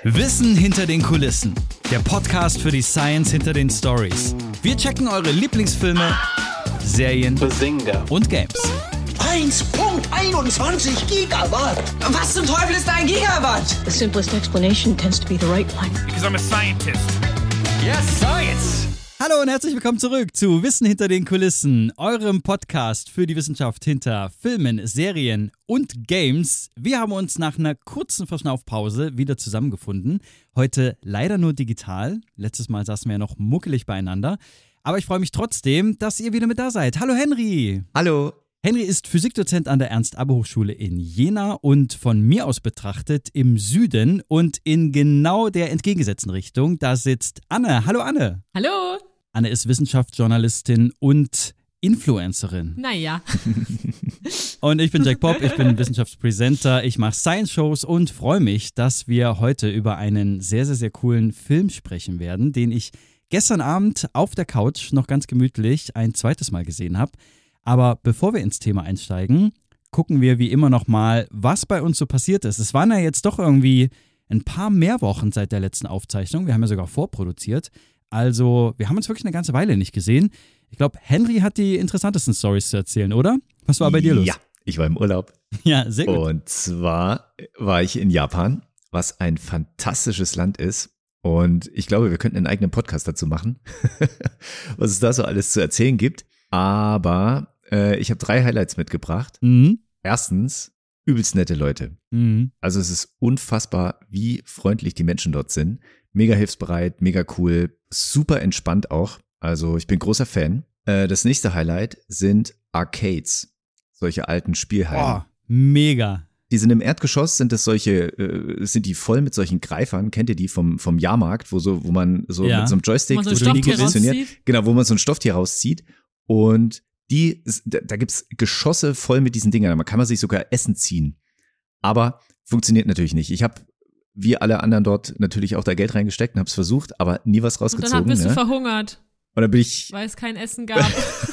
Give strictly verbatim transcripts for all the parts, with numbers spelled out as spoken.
Wissen hinter den Kulissen. Der Podcast für die Science hinter den Stories. Wir checken eure Lieblingsfilme, Serien Bazinga. und Games. eins Komma einundzwanzig Gigawatt. Was zum Teufel ist ein Gigawatt? The simplest explanation tends to be the right one. Because I'm a scientist. Yes, Science! Hallo und herzlich willkommen zurück zu Wissen hinter den Kulissen, eurem Podcast für die Wissenschaft hinter Filmen, Serien und Games. Wir haben uns nach einer kurzen Verschnaufpause wieder zusammengefunden. Heute leider nur digital. Letztes Mal saßen wir ja noch muckelig beieinander. Aber ich freue mich trotzdem, dass ihr wieder mit da seid. Hallo Henry! Hallo! Henry ist Physikdozent an der Ernst-Abbe-Hochschule in Jena und von mir aus betrachtet im Süden und in genau der entgegengesetzten Richtung. Da sitzt Anne. Hallo Anne! Hallo! Anne ist Wissenschaftsjournalistin und Influencerin. Naja. Und ich bin Jack Pop, ich bin Wissenschaftspräsenter, ich mache Science-Shows und freue mich, dass wir heute über einen sehr, sehr, sehr coolen Film sprechen werden, den ich gestern Abend auf der Couch noch ganz gemütlich ein zweites Mal gesehen habe. Aber bevor wir ins Thema einsteigen, gucken wir wie immer noch mal, was bei uns so passiert ist. Es waren ja jetzt doch irgendwie ein paar mehr Wochen seit der letzten Aufzeichnung. Wir haben ja sogar vorproduziert. Also, wir haben uns wirklich eine ganze Weile nicht gesehen. Ich glaube, Henry hat die interessantesten Stories zu erzählen, oder? Was war bei dir los? Ja, ich war im Urlaub. Ja, sehr gut. Und zwar war ich in Japan, was ein fantastisches Land ist. Und ich glaube, wir könnten einen eigenen Podcast dazu machen, was es da so alles zu erzählen gibt. Aber äh, ich habe drei Highlights mitgebracht. Mhm. Erstens, übelst nette Leute. Mhm. Also es ist unfassbar, wie freundlich die Menschen dort sind. Mega hilfsbereit, mega cool, super entspannt auch. Also ich bin großer Fan. Äh, das nächste Highlight sind Arcades, solche alten Spielhallen. Oh, mega. Die sind im Erdgeschoss, sind das solche, äh, sind die voll mit solchen Greifern, kennt ihr die vom, vom Jahrmarkt, wo so, wo man so Ja. mit so einem Joystick, Wo man so ein wo du die Stofftier positioniert, rauszieht. genau, wo man so ein Stofftier rauszieht. Und die, da, da gibt's Geschosse voll mit diesen Dingern. Da kann man sich sogar Essen ziehen. Aber funktioniert natürlich nicht. Ich habe, wie alle anderen dort, natürlich auch da Geld reingesteckt und habe es versucht, aber nie was Und rausgezogen. dann bist ne? du verhungert, Und dann bin ich. weil es kein Essen gab.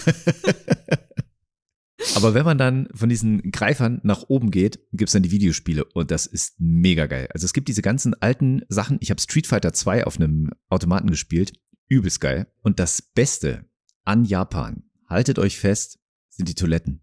Aber wenn man dann von diesen Greifern nach oben geht, gibt's dann die Videospiele und das ist mega geil. Also es gibt diese ganzen alten Sachen. Ich habe Street Fighter zwei auf einem Automaten gespielt. Übelst geil. Und das Beste an Japan, haltet euch fest, sind die Toiletten.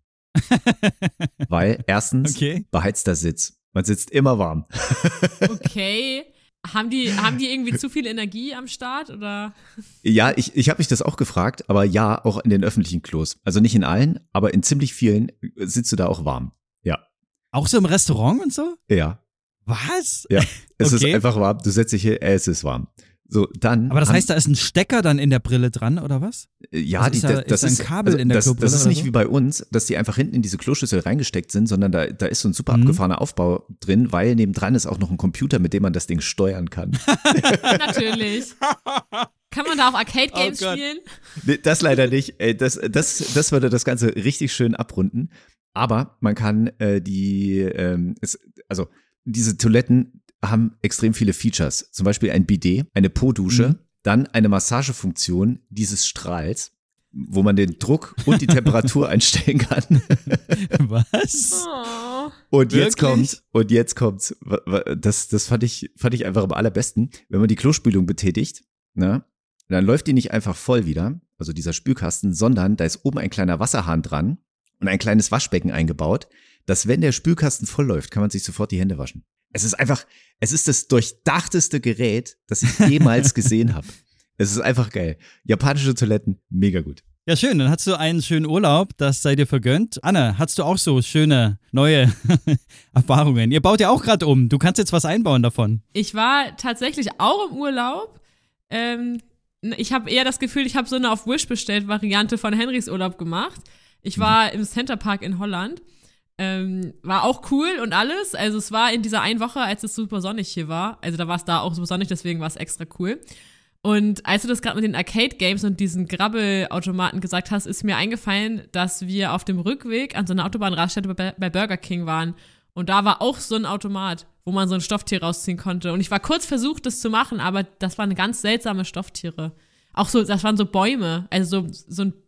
Weil erstens, Okay. beheizter Sitz. Man sitzt immer warm. Okay. Haben die, haben die irgendwie zu viel Energie am Start oder? Ja, ich, ich habe mich das auch gefragt, aber ja, auch in den öffentlichen Klos. Also nicht in allen, aber in ziemlich vielen sitzt du da auch warm. Ja, Auch so im Restaurant und so? ja, Was? ja. Es Okay. ist einfach warm. Du setzt dich hier, äh, es ist warm. So, dann. Aber das haben- heißt, da ist ein Stecker dann in der Brille dran, oder was? ja, also die, ist da- das, das ist da ein ist Kabel also in der das, Klobrille das ist oder nicht so? wie bei uns, dass die einfach hinten in diese Kloschüssel reingesteckt sind, sondern da, da ist so ein super Mhm. abgefahrener Aufbau drin, weil nebendran ist auch noch ein Computer, mit dem man das Ding steuern kann. Natürlich. Kann man da auch Arcade-Games Oh Gott. spielen? Nee, das leider nicht. Ey, das, das, das würde das Ganze richtig schön abrunden. Aber man kann äh, die, ähm, es, also diese Toiletten haben extrem viele Features. Zum Beispiel ein Bidet, eine Po-Dusche, Mhm. dann eine Massagefunktion dieses Strahls, wo man den Druck und die Temperatur einstellen kann. Was? Oh. Und jetzt Wirklich? kommt, und jetzt kommt's, wa- wa- das, das fand ich, fand ich einfach am allerbesten. Wenn man die Klospülung betätigt, ne, dann läuft die nicht einfach voll wieder, also dieser Spülkasten, sondern da ist oben ein kleiner Wasserhahn dran und ein kleines Waschbecken eingebaut, dass wenn der Spülkasten voll läuft, kann man sich sofort die Hände waschen. Es ist einfach, es ist das durchdachteste Gerät, das ich jemals gesehen habe. Es ist einfach geil. Japanische Toiletten, mega gut. Ja, schön. Dann hast du einen schönen Urlaub. Das sei dir vergönnt. Anne, hast du auch so schöne neue Erfahrungen? Ihr baut ja auch gerade um. Du kannst jetzt was einbauen davon. Ich war tatsächlich auch im Urlaub. Ähm, ich habe eher das Gefühl, ich habe so eine auf Wish bestellt Variante von Henrys Urlaub gemacht. Ich war im Centerpark in Holland. Ähm, war auch cool und alles. Also es war in dieser einen Woche, als es super sonnig hier war. Also da war es da auch super sonnig, deswegen war es extra cool. Und als du das gerade mit den Arcade-Games und diesen Grabbelautomaten gesagt hast, ist mir eingefallen, dass wir auf dem Rückweg an so einer Autobahnraststätte bei, bei Burger King waren. Und da war auch so ein Automat, wo man so ein Stofftier rausziehen konnte. Und ich war kurz versucht, das zu machen, aber das waren ganz seltsame Stofftiere. Auch so, das waren so Bäume, also so, so ein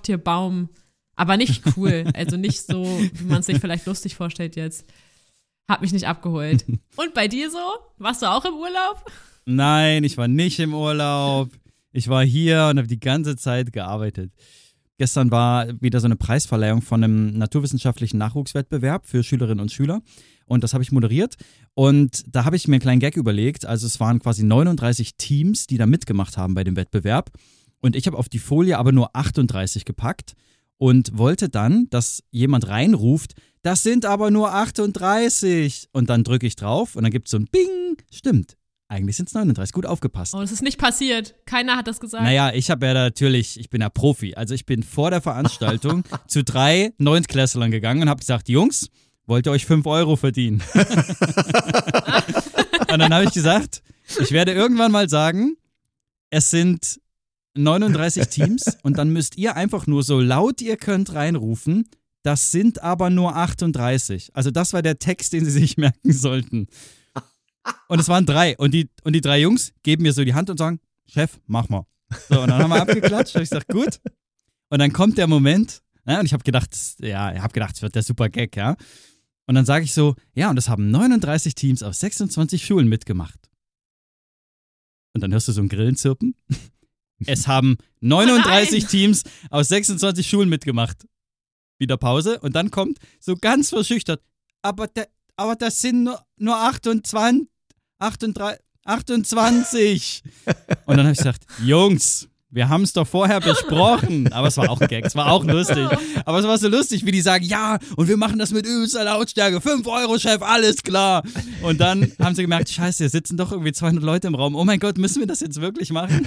Stofftierbaum. Aber nicht cool, also nicht so, wie man es sich vielleicht lustig vorstellt jetzt. Hat mich nicht abgeholt. Und bei dir so? Warst du auch im Urlaub? Nein, ich war nicht im Urlaub. Ich war hier und habe die ganze Zeit gearbeitet. Gestern war wieder so eine Preisverleihung von einem naturwissenschaftlichen Nachwuchswettbewerb für Schülerinnen und Schüler. Und das habe ich moderiert. Und da habe ich mir einen kleinen Gag überlegt. Also es waren quasi neununddreißig Teams, die da mitgemacht haben bei dem Wettbewerb. Und ich habe auf die Folie aber nur achtunddreißig gepackt und wollte dann, dass jemand reinruft, das sind aber nur achtunddreißig. Und dann drücke ich drauf und dann gibt es so ein Bing. Stimmt. Eigentlich sind es neununddreißig. Gut aufgepasst. Oh, das ist nicht passiert. Keiner hat das gesagt. Naja, ich habe ja natürlich, ich bin ja Profi. Also ich bin vor der Veranstaltung zu drei Neuntklässlern gegangen und habe gesagt, Jungs, wollt ihr euch fünf Euro verdienen? Und dann habe ich gesagt, ich werde irgendwann mal sagen, es sind neununddreißig Teams und dann müsst ihr einfach nur so laut ihr könnt reinrufen, das sind aber nur achtunddreißig. Also das war der Text, den sie sich merken sollten. Und es waren drei. Und die, und die drei Jungs geben mir so die Hand und sagen, Chef, mach mal. So, und dann haben wir abgeklatscht. Und ich sag, gut. Und dann kommt der Moment. Ja, und ich habe gedacht, ja, ich habe gedacht, es wird der super Gag, ja. Und dann sage ich so, ja, und das haben neununddreißig Teams aus sechsundzwanzig Schulen mitgemacht. Und dann hörst du so ein Grillenzirpen. Es haben neununddreißig oh Teams aus sechsundzwanzig Schulen mitgemacht. Wieder Pause. Und dann kommt so ganz verschüchtert, aber der Aber das sind nur, nur achtundzwanzig, achtunddreißig, achtundzwanzig. Und dann habe ich gesagt, Jungs, wir haben es doch vorher besprochen. Aber es war auch ein Gag, es war auch lustig. Aber es war so lustig, wie die sagen, ja, und wir machen das mit übelster Lautstärke. fünf Euro, Chef, alles klar. Und dann haben sie gemerkt, scheiße, hier sitzen doch irgendwie zweihundert Leute im Raum. Oh mein Gott, müssen wir das jetzt wirklich machen?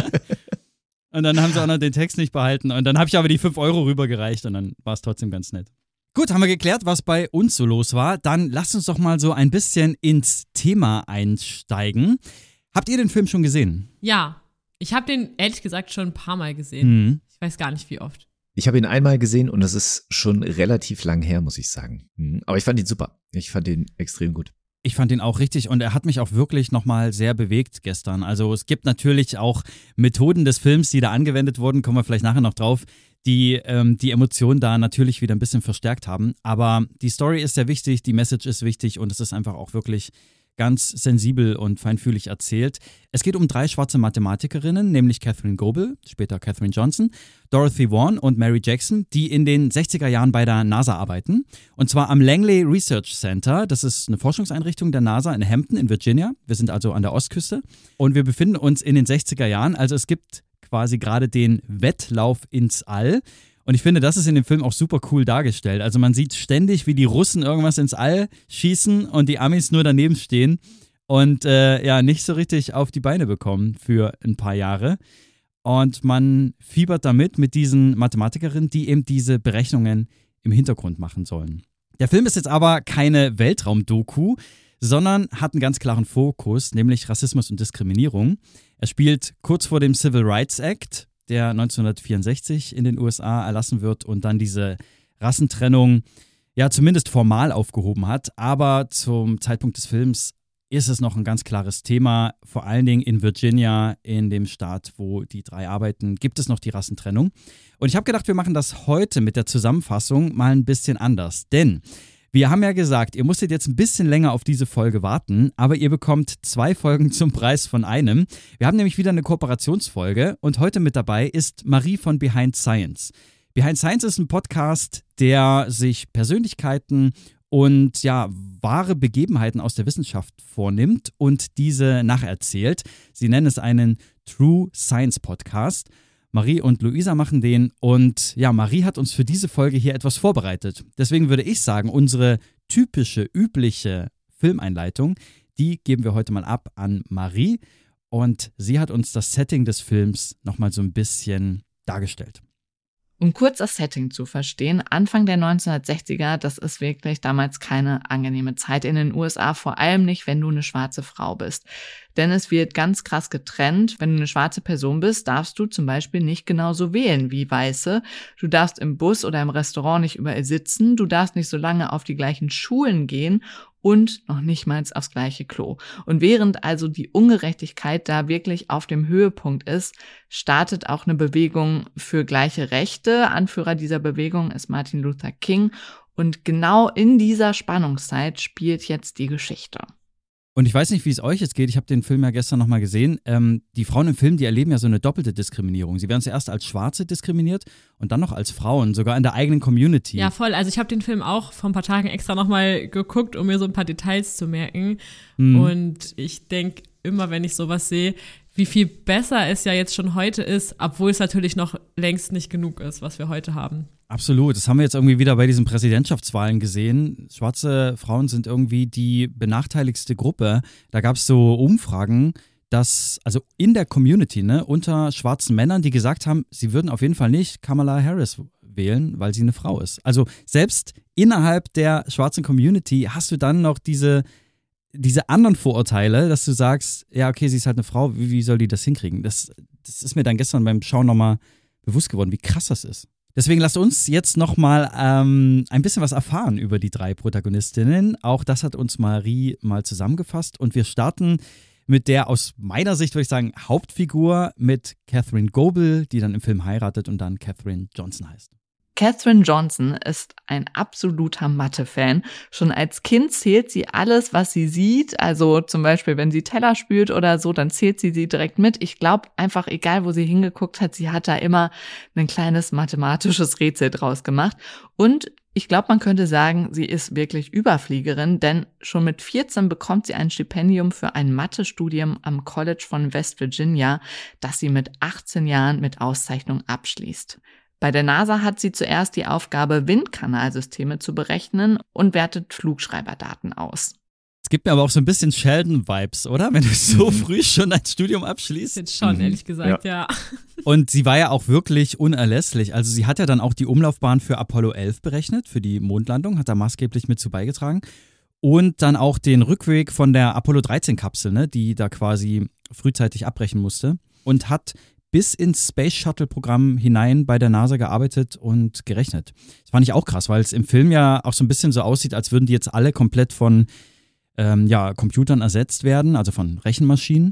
Und dann haben sie auch noch den Text nicht behalten. Und dann habe ich aber die fünf Euro rübergereicht und dann war es trotzdem ganz nett. Gut, haben wir geklärt, was bei uns so los war. Dann lasst uns doch mal so ein bisschen ins Thema einsteigen. Habt ihr den Film schon gesehen? Ja, ich habe den ehrlich gesagt schon ein paar Mal gesehen. Mhm. Ich weiß gar nicht, wie oft. Ich habe ihn einmal gesehen und das ist schon relativ lang her, muss ich sagen. Aber ich fand ihn super. Ich fand ihn extrem gut. Ich fand ihn auch richtig und er hat mich auch wirklich nochmal sehr bewegt gestern. Also es gibt natürlich auch Methoden des Films, die da angewendet wurden, kommen wir vielleicht nachher noch drauf, die ähm, die Emotionen da natürlich wieder ein bisschen verstärkt haben. Aber die Story ist sehr wichtig, die Message ist wichtig und es ist einfach auch wirklich ganz sensibel und feinfühlig erzählt. Es geht um drei schwarze Mathematikerinnen, nämlich Katherine Goebel, später Katherine Johnson, Dorothy Vaughan und Mary Jackson, die in den sechziger Jahren bei der NASA arbeiten. Und zwar am Langley Research Center. Das ist eine Forschungseinrichtung der NASA in Hampton in Virginia. Wir sind also an der Ostküste. Und wir befinden uns in den sechziger Jahren. Also es gibt quasi gerade den Wettlauf ins All. Und ich finde, das ist in dem Film auch super cool dargestellt. Also man sieht ständig, wie die Russen irgendwas ins All schießen und die Amis nur daneben stehen und äh, ja, nicht so richtig auf die Beine bekommen für ein paar Jahre. Und man fiebert damit mit diesen Mathematikerinnen, die eben diese Berechnungen im Hintergrund machen sollen. Der Film ist jetzt aber keine Weltraum-Doku, sondern hat einen ganz klaren Fokus, nämlich Rassismus und Diskriminierung. Er spielt kurz vor dem Civil Rights Act, der neunzehnhundertvierundsechzig in den U S A erlassen wird und dann diese Rassentrennung ja zumindest formal aufgehoben hat. Aber zum Zeitpunkt des Films ist es noch ein ganz klares Thema. Vor allen Dingen in Virginia, in dem Staat, wo die drei arbeiten, gibt es noch die Rassentrennung. Und ich habe gedacht, wir machen das heute mit der Zusammenfassung mal ein bisschen anders. Denn wir haben ja gesagt, ihr musstet jetzt ein bisschen länger auf diese Folge warten, aber ihr bekommt zwei Folgen zum Preis von einem. Wir haben nämlich wieder eine Kooperationsfolge und heute mit dabei ist Marie von Behind Science. Behind Science ist ein Podcast, der sich Persönlichkeiten und ja, wahre Begebenheiten aus der Wissenschaft vornimmt und diese nacherzählt. Sie nennen es einen True Science Podcast. Marie und Luisa machen den und ja, Marie hat uns für diese Folge hier etwas vorbereitet. Deswegen würde ich sagen, unsere typische, übliche Filmeinleitung, die geben wir heute mal ab an Marie und sie hat uns das Setting des Films nochmal so ein bisschen dargestellt. Um kurz das Setting zu verstehen, Anfang der neunzehnhundertsechziger, das ist wirklich damals keine angenehme Zeit in den U S A, vor allem nicht, wenn du eine schwarze Frau bist. Denn es wird ganz krass getrennt. Wenn du eine schwarze Person bist, darfst du zum Beispiel nicht genauso wählen wie Weiße. Du darfst im Bus oder im Restaurant nicht überall sitzen, du darfst nicht so lange auf die gleichen Schulen gehen und noch nicht mal aufs gleiche Klo. Und während also die Ungerechtigkeit da wirklich auf dem Höhepunkt ist, startet auch eine Bewegung für gleiche Rechte. Anführer dieser Bewegung ist Martin Luther King. Und genau in dieser Spannungszeit spielt jetzt die Geschichte. Und ich weiß nicht, wie es euch jetzt geht. Ich habe den Film ja gestern nochmal gesehen. Ähm, die Frauen im Film, die erleben ja so eine doppelte Diskriminierung. Sie werden zuerst als Schwarze diskriminiert und dann noch als Frauen, sogar in der eigenen Community. Ja, voll. Also ich habe den Film auch vor ein paar Tagen extra nochmal geguckt, um mir so ein paar Details zu merken. Mhm. Und ich denke immer, wenn ich sowas sehe, wie viel besser es ja jetzt schon heute ist, obwohl es natürlich noch längst nicht genug ist, was wir heute haben. Absolut. Das haben wir jetzt irgendwie wieder bei diesen Präsidentschaftswahlen gesehen. Schwarze Frauen sind irgendwie die benachteiligste Gruppe. Da gab es so Umfragen, dass, also in der Community, ne, unter schwarzen Männern, die gesagt haben, sie würden auf jeden Fall nicht Kamala Harris wählen, weil sie eine Frau ist. Also selbst innerhalb der schwarzen Community hast du dann noch diese, diese anderen Vorurteile, dass du sagst, ja, okay, sie ist halt eine Frau, wie, wie soll die das hinkriegen? Das, das ist mir dann gestern beim Schauen nochmal bewusst geworden, wie krass das ist. Deswegen lasst uns jetzt nochmal ähm, ein bisschen was erfahren über die drei Protagonistinnen. Auch das hat uns Marie mal zusammengefasst. Und wir starten mit der aus meiner Sicht, würde ich sagen, Hauptfigur, mit Catherine Goebel, die dann im Film heiratet und dann Katherine Johnson heißt. Katherine Johnson ist ein absoluter Mathe-Fan. Schon als Kind zählt sie alles, was sie sieht. Also zum Beispiel, wenn sie Teller spült oder so, dann zählt sie sie direkt mit. Ich glaube einfach, egal wo sie hingeguckt hat, sie hat da immer ein kleines mathematisches Rätsel draus gemacht. Und ich glaube, man könnte sagen, sie ist wirklich Überfliegerin, denn schon mit vierzehn bekommt sie ein Stipendium für ein Mathe-Studium am College von West Virginia, das sie mit achtzehn Jahren mit Auszeichnung abschließt. Bei der NASA hat sie zuerst die Aufgabe, Windkanalsysteme zu berechnen und wertet Flugschreiberdaten aus. Es gibt mir aber auch so ein bisschen Sheldon-Vibes, oder? Wenn du so früh schon ein Studium abschließt. Jetzt schon, mhm. ehrlich gesagt, ja. ja. Und sie war ja auch wirklich unerlässlich. Also sie hat ja dann auch die Umlaufbahn für Apollo elf berechnet, für die Mondlandung, hat da maßgeblich mit zu beigetragen. Und dann auch den Rückweg von der Apollo dreizehn Kapsel, ne, die da quasi frühzeitig abbrechen musste. Und hat bis ins Space Shuttle-Programm hinein bei der NASA gearbeitet und gerechnet. Das fand ich auch krass, weil es im Film ja auch so ein bisschen so aussieht, als würden die jetzt alle komplett von ähm, ja, Computern ersetzt werden, also von Rechenmaschinen.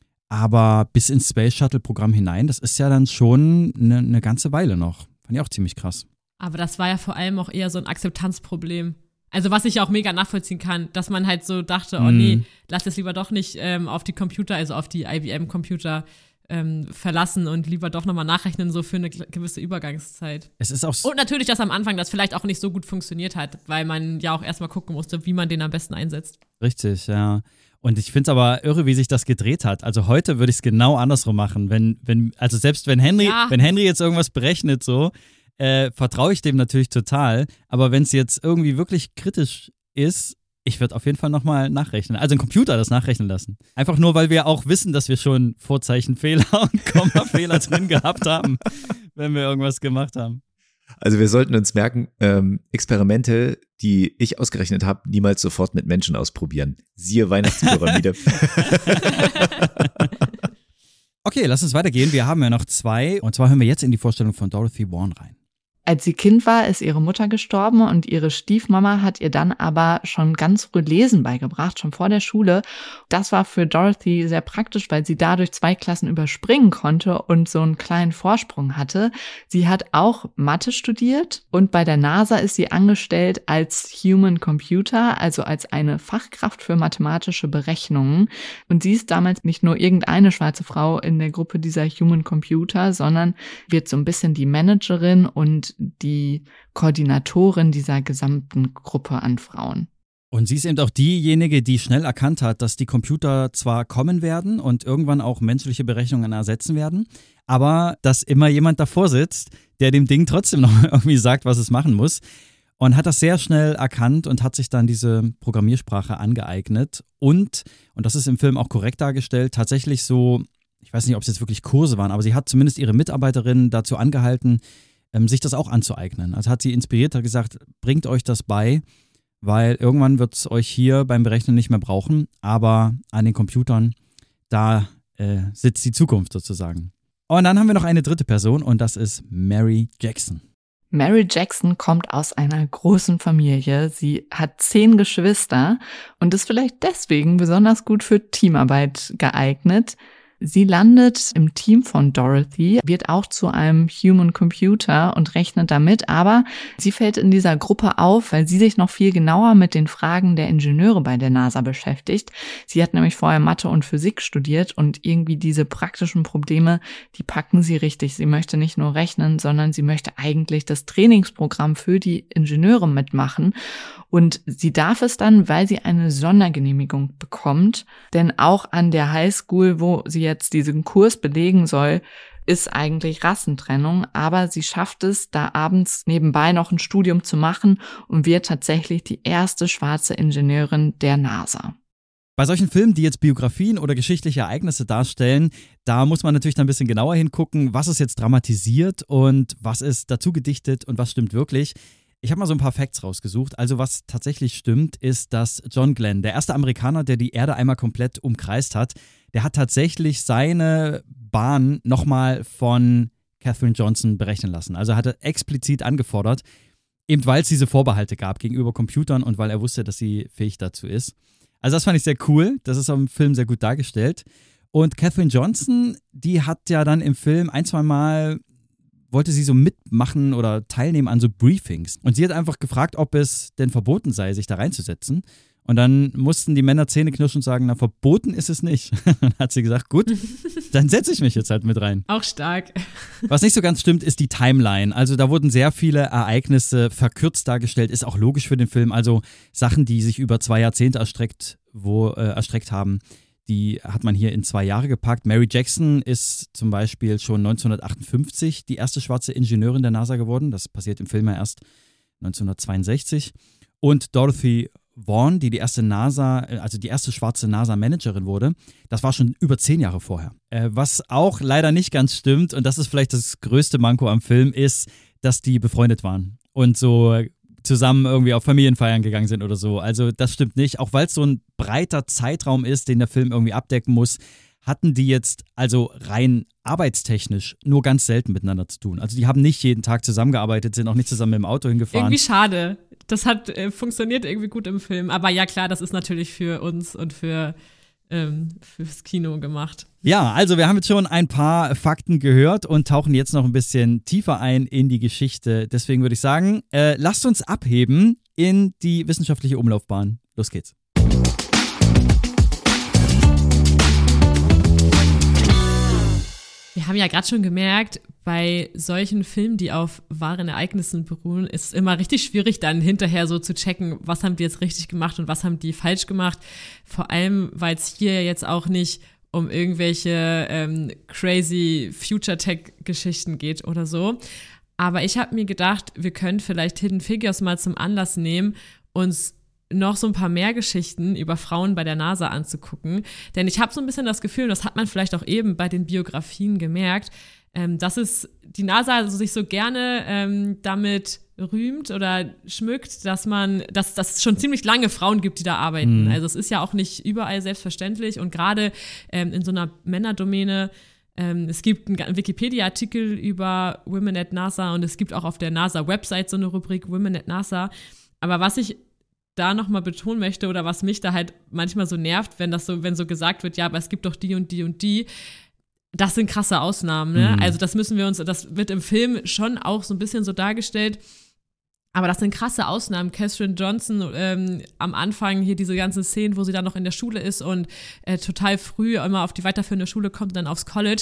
Aber bis ins Space Shuttle-Programm hinein, das ist ja dann schon eine, eine ganze Weile noch. Fand ich auch ziemlich krass. Aber das war ja vor allem auch eher so ein Akzeptanzproblem. Also was ich auch mega nachvollziehen kann, dass man halt so dachte, oh nee, lass es lieber doch nicht ähm, auf die Computer, also auf die I B M-Computer Ähm, verlassen und lieber doch nochmal nachrechnen, so für eine gewisse Übergangszeit. Es ist auch so und natürlich, dass am Anfang das vielleicht auch nicht so gut funktioniert hat, weil man ja auch erstmal gucken musste, wie man den am besten einsetzt. Richtig, ja. Und ich finde es aber irre, wie sich das gedreht hat. Also heute würde ich es genau andersrum machen. Wenn, wenn, also selbst wenn Henry, ja. wenn Henry jetzt irgendwas berechnet, so, äh, vertraue ich dem natürlich total. Aber wenn es jetzt irgendwie wirklich kritisch ist, ich würde auf jeden Fall nochmal nachrechnen. Also ein Computer das nachrechnen lassen. Einfach nur, weil wir auch wissen, dass wir schon Vorzeichenfehler und Kommafehler drin gehabt haben, wenn wir irgendwas gemacht haben. Also wir sollten uns merken, ähm, Experimente, die ich ausgerechnet habe, niemals sofort mit Menschen ausprobieren. Siehe Weihnachtspyramide. Okay, lass uns weitergehen. Wir haben ja noch zwei. Und zwar hören wir jetzt in die Vorstellung von Dorothy Vaughan rein. Als sie Kind war, ist ihre Mutter gestorben und ihre Stiefmama hat ihr dann aber schon ganz früh Lesen beigebracht, schon vor der Schule. Das war für Dorothy sehr praktisch, weil sie dadurch zwei Klassen überspringen konnte und so einen kleinen Vorsprung hatte. Sie hat auch Mathe studiert und bei der NASA ist sie angestellt als Human Computer, also als eine Fachkraft für mathematische Berechnungen. Und sie ist damals nicht nur irgendeine schwarze Frau in der Gruppe dieser Human Computer, sondern wird so ein bisschen die Managerin und die Koordinatorin dieser gesamten Gruppe an Frauen. Und sie ist eben auch diejenige, die schnell erkannt hat, dass die Computer zwar kommen werden und irgendwann auch menschliche Berechnungen ersetzen werden, aber dass immer jemand davor sitzt, der dem Ding trotzdem noch irgendwie sagt, was es machen muss. Und hat das sehr schnell erkannt und hat sich dann diese Programmiersprache angeeignet. Und, und das ist im Film auch korrekt dargestellt, tatsächlich so, ich weiß nicht, ob es jetzt wirklich Kurse waren, aber sie hat zumindest ihre Mitarbeiterinnen dazu angehalten, sich das auch anzueignen. Also hat sie inspiriert, hat gesagt, bringt euch das bei, weil irgendwann wird es euch hier beim Berechnen nicht mehr brauchen, aber an den Computern, da äh, sitzt die Zukunft sozusagen. Und dann haben wir noch eine dritte Person und das ist Mary Jackson. Mary Jackson kommt aus einer großen Familie. Sie hat zehn Geschwister und ist vielleicht deswegen besonders gut für Teamarbeit geeignet. Sie landet im Team von Dorothy, wird auch zu einem Human Computer und rechnet damit, aber sie fällt in dieser Gruppe auf, weil sie sich noch viel genauer mit den Fragen der Ingenieure bei der NASA beschäftigt. Sie hat nämlich vorher Mathe und Physik studiert und irgendwie diese praktischen Probleme, die packen sie richtig. Sie möchte nicht nur rechnen, sondern sie möchte eigentlich das Trainingsprogramm für die Ingenieure mitmachen. Und sie darf es dann, weil sie eine Sondergenehmigung bekommt, denn auch an der Highschool, wo sie jetzt diesen Kurs belegen soll, ist eigentlich Rassentrennung, aber sie schafft es, da abends nebenbei noch ein Studium zu machen und wird tatsächlich die erste schwarze Ingenieurin der NASA. Bei solchen Filmen, die jetzt Biografien oder geschichtliche Ereignisse darstellen, da muss man natürlich dann ein bisschen genauer hingucken, was ist jetzt dramatisiert und was ist dazu gedichtet und was stimmt wirklich. Ich habe mal so ein paar Facts rausgesucht. Also was tatsächlich stimmt, ist, dass John Glenn, der erste Amerikaner, der die Erde einmal komplett umkreist hat, der hat tatsächlich seine Bahn nochmal von Katherine Johnson berechnen lassen. Also hat er explizit angefordert, eben weil es diese Vorbehalte gab gegenüber Computern und weil er wusste, dass sie fähig dazu ist. Also das fand ich sehr cool. Das ist im Film sehr gut dargestellt. Und Katherine Johnson, die hat ja dann im Film ein, zwei Mal wollte sie so mitmachen oder teilnehmen an so Briefings. Und sie hat einfach gefragt, ob es denn verboten sei, sich da reinzusetzen. Und dann mussten die Männer Zähne knirschen und sagen, na, verboten ist es nicht. Dann hat sie gesagt, gut, dann setze ich mich jetzt halt mit rein. Auch stark. Was nicht so ganz stimmt, ist die Timeline. Also da wurden sehr viele Ereignisse verkürzt dargestellt, ist auch logisch für den Film. Also Sachen, die sich über zwei Jahrzehnte erstreckt, wo, äh, erstreckt haben, die hat man hier in zwei Jahre gepackt. Mary Jackson ist zum Beispiel schon neunzehnhundertachtundfünfzig die erste schwarze Ingenieurin der NASA geworden. Das passiert im Film ja erst neunzehnhundertzweiundsechzig. Und Dorothy Vaughan, die die erste NASA, also die erste schwarze NASA-Managerin wurde, das war schon über zehn Jahre vorher. Äh, was auch leider nicht ganz stimmt, und das ist vielleicht das größte Manko am Film, ist, dass die befreundet waren und so zusammen irgendwie auf Familienfeiern gegangen sind oder so. Also das stimmt nicht. Auch weil es so ein breiter Zeitraum ist, den der Film irgendwie abdecken muss, hatten die jetzt also rein arbeitstechnisch nur ganz selten miteinander zu tun. Also die haben nicht jeden Tag zusammengearbeitet, sind auch nicht zusammen mit dem Auto hingefahren. Irgendwie schade. Das hat äh, funktioniert irgendwie gut im Film. Aber ja klar, das ist natürlich für uns und für ähm, fürs Kino gemacht. Ja, also wir haben jetzt schon ein paar Fakten gehört und tauchen jetzt noch ein bisschen tiefer ein in die Geschichte. Deswegen würde ich sagen, äh, lasst uns abheben in die wissenschaftliche Umlaufbahn. Los geht's. Wir haben ja gerade schon gemerkt, bei solchen Filmen, die auf wahren Ereignissen beruhen, ist es immer richtig schwierig, dann hinterher so zu checken, was haben die jetzt richtig gemacht und was haben die falsch gemacht. Vor allem, weil es hier jetzt auch nicht um irgendwelche ähm, crazy Future-Tech-Geschichten geht oder so. Aber ich habe mir gedacht, wir können vielleicht Hidden Figures mal zum Anlass nehmen, uns noch so ein paar mehr Geschichten über Frauen bei der NASA anzugucken. Denn ich habe so ein bisschen das Gefühl, und das hat man vielleicht auch eben bei den Biografien gemerkt, ähm, dass es die NASA also sich so gerne ähm, damit rühmt oder schmückt, dass man, dass, dass es schon ziemlich lange Frauen gibt, die da arbeiten. Mhm. Also es ist ja auch nicht überall selbstverständlich und gerade ähm, in so einer Männerdomäne. Ähm, es gibt einen Wikipedia-Artikel über Women at NASA und es gibt auch auf der NASA-Website so eine Rubrik Women at NASA. Aber was ich da nochmal betonen möchte oder was mich da halt manchmal so nervt, wenn das so, wenn so gesagt wird, ja, aber es gibt doch die und die und die, das sind krasse Ausnahmen, ne? Mhm. Also das müssen wir uns, das wird im Film schon auch so ein bisschen so dargestellt, aber das sind krasse Ausnahmen. Katherine Johnson ähm, am Anfang hier diese ganzen Szenen, wo sie dann noch in der Schule ist und äh, total früh immer auf die weiterführende Schule kommt und dann aufs College.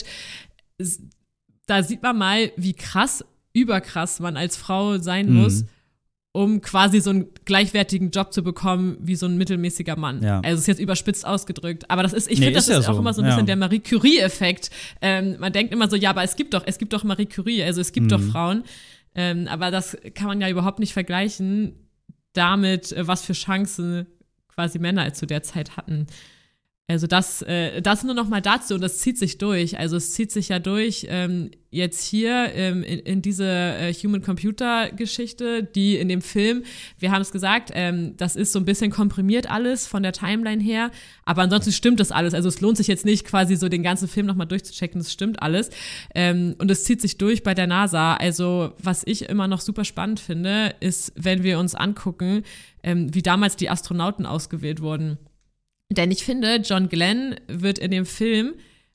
Da sieht man mal, wie krass, überkrass man als Frau sein mhm. muss, um quasi so einen gleichwertigen Job zu bekommen wie so ein mittelmäßiger Mann. Ja. Also es ist jetzt überspitzt ausgedrückt. Aber das ist, ich nee, finde, das ist, ist ja auch so. immer so ein bisschen ja. der Marie Curie-Effekt. Ähm, man denkt immer so, ja, aber es gibt doch, es gibt doch Marie Curie, also es gibt mhm. doch Frauen. Ähm, aber das kann man ja überhaupt nicht vergleichen damit, was für Chancen quasi Männer zu der Zeit hatten. Also das, äh, das nur noch mal dazu und das zieht sich durch. Also es zieht sich ja durch ähm, jetzt hier ähm, in, in diese äh, Human-Computer-Geschichte, die in dem Film, wir haben es gesagt, ähm, das ist so ein bisschen komprimiert alles von der Timeline her, aber ansonsten stimmt das alles. Also es lohnt sich jetzt nicht quasi so den ganzen Film noch mal durchzuchecken, das stimmt alles. Ähm, und es zieht sich durch bei der NASA. Also was ich immer noch super spannend finde, ist, wenn wir uns angucken, ähm, wie damals die Astronauten ausgewählt wurden. Denn ich finde, John Glenn wird in dem Film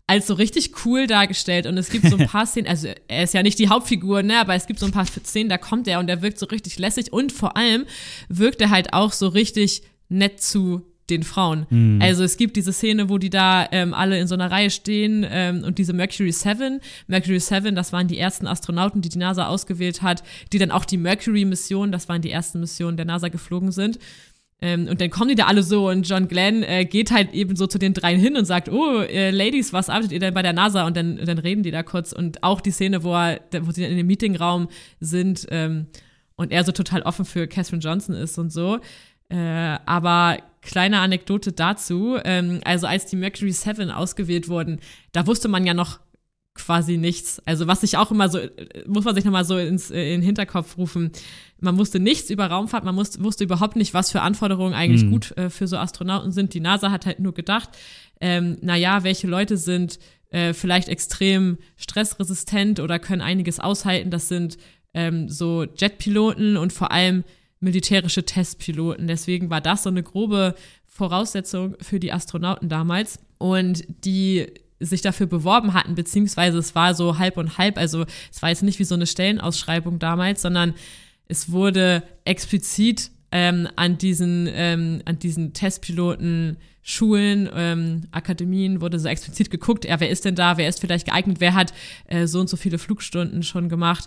als so richtig cool dargestellt und es gibt so ein paar Szenen, also er ist ja nicht die Hauptfigur, ne, aber es gibt so ein paar Szenen, da kommt er und er wirkt so richtig lässig und vor allem wirkt er halt auch so richtig nett zu den Frauen. Mhm. Also es gibt diese Szene, wo die da ähm, alle in so einer Reihe stehen ähm, und diese Mercury Seven, Mercury Seven, das waren die ersten Astronauten, die die NASA ausgewählt hat, die dann auch die Mercury-Mission, das waren die ersten Missionen der NASA geflogen sind. Ähm, und dann kommen die da alle so und John Glenn äh, geht halt eben so zu den dreien hin und sagt, oh, äh, Ladies, was arbeitet ihr denn bei der NASA? Und dann, dann reden die da kurz und auch die Szene, wo, er, wo sie in dem Meetingraum sind ähm, und er so total offen für Katherine Johnson ist und so. Äh, aber kleine Anekdote dazu, ähm, also als die Mercury Seven ausgewählt wurden, da wusste man ja noch quasi nichts. Also was ich auch immer so, muss man sich nochmal so ins, äh, in den Hinterkopf rufen, man wusste nichts über Raumfahrt, man musste, wusste überhaupt nicht, was für Anforderungen eigentlich mhm. gut äh, für so Astronauten sind. Die NASA hat halt nur gedacht, ähm, naja, welche Leute sind äh, vielleicht extrem stressresistent oder können einiges aushalten. Das sind ähm, so Jetpiloten und vor allem militärische Testpiloten. Deswegen war das so eine grobe Voraussetzung für die Astronauten damals. Und die sich dafür beworben hatten, beziehungsweise es war so halb und halb, also es war jetzt nicht wie so eine Stellenausschreibung damals, sondern es wurde explizit ähm, an diesen ähm, an diesen Testpiloten Schulen, ähm, Akademien wurde so explizit geguckt, ja, wer ist denn da, wer ist vielleicht geeignet, wer hat äh, so und so viele Flugstunden schon gemacht.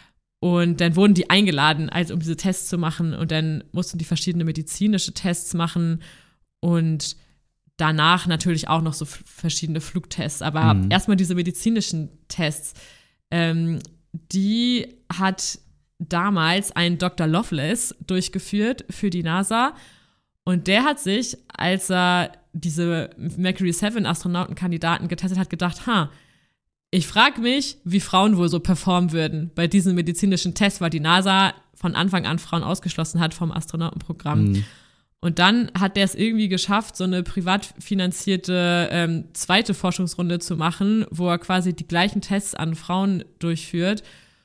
Und dann wurden die eingeladen, also um diese Tests zu machen. Und dann mussten die verschiedene medizinische Tests machen und danach natürlich auch noch so f- verschiedene Flugtests. Aber mhm. erstmal diese medizinischen Tests. Ähm, die hat damals ein Doktor Lovelace durchgeführt für die NASA. Und der hat sich, als er diese Mercury Seven Astronautenkandidaten getestet hat, gedacht, ha, ich frage mich, wie Frauen wohl so performen würden bei diesen medizinischen Tests, weil die NASA von Anfang an Frauen ausgeschlossen hat vom Astronautenprogramm. Mhm. Und dann hat der es irgendwie geschafft, so eine privat finanzierte ähm, zweite Forschungsrunde zu machen, wo er quasi die gleichen Tests an Frauen durchführt.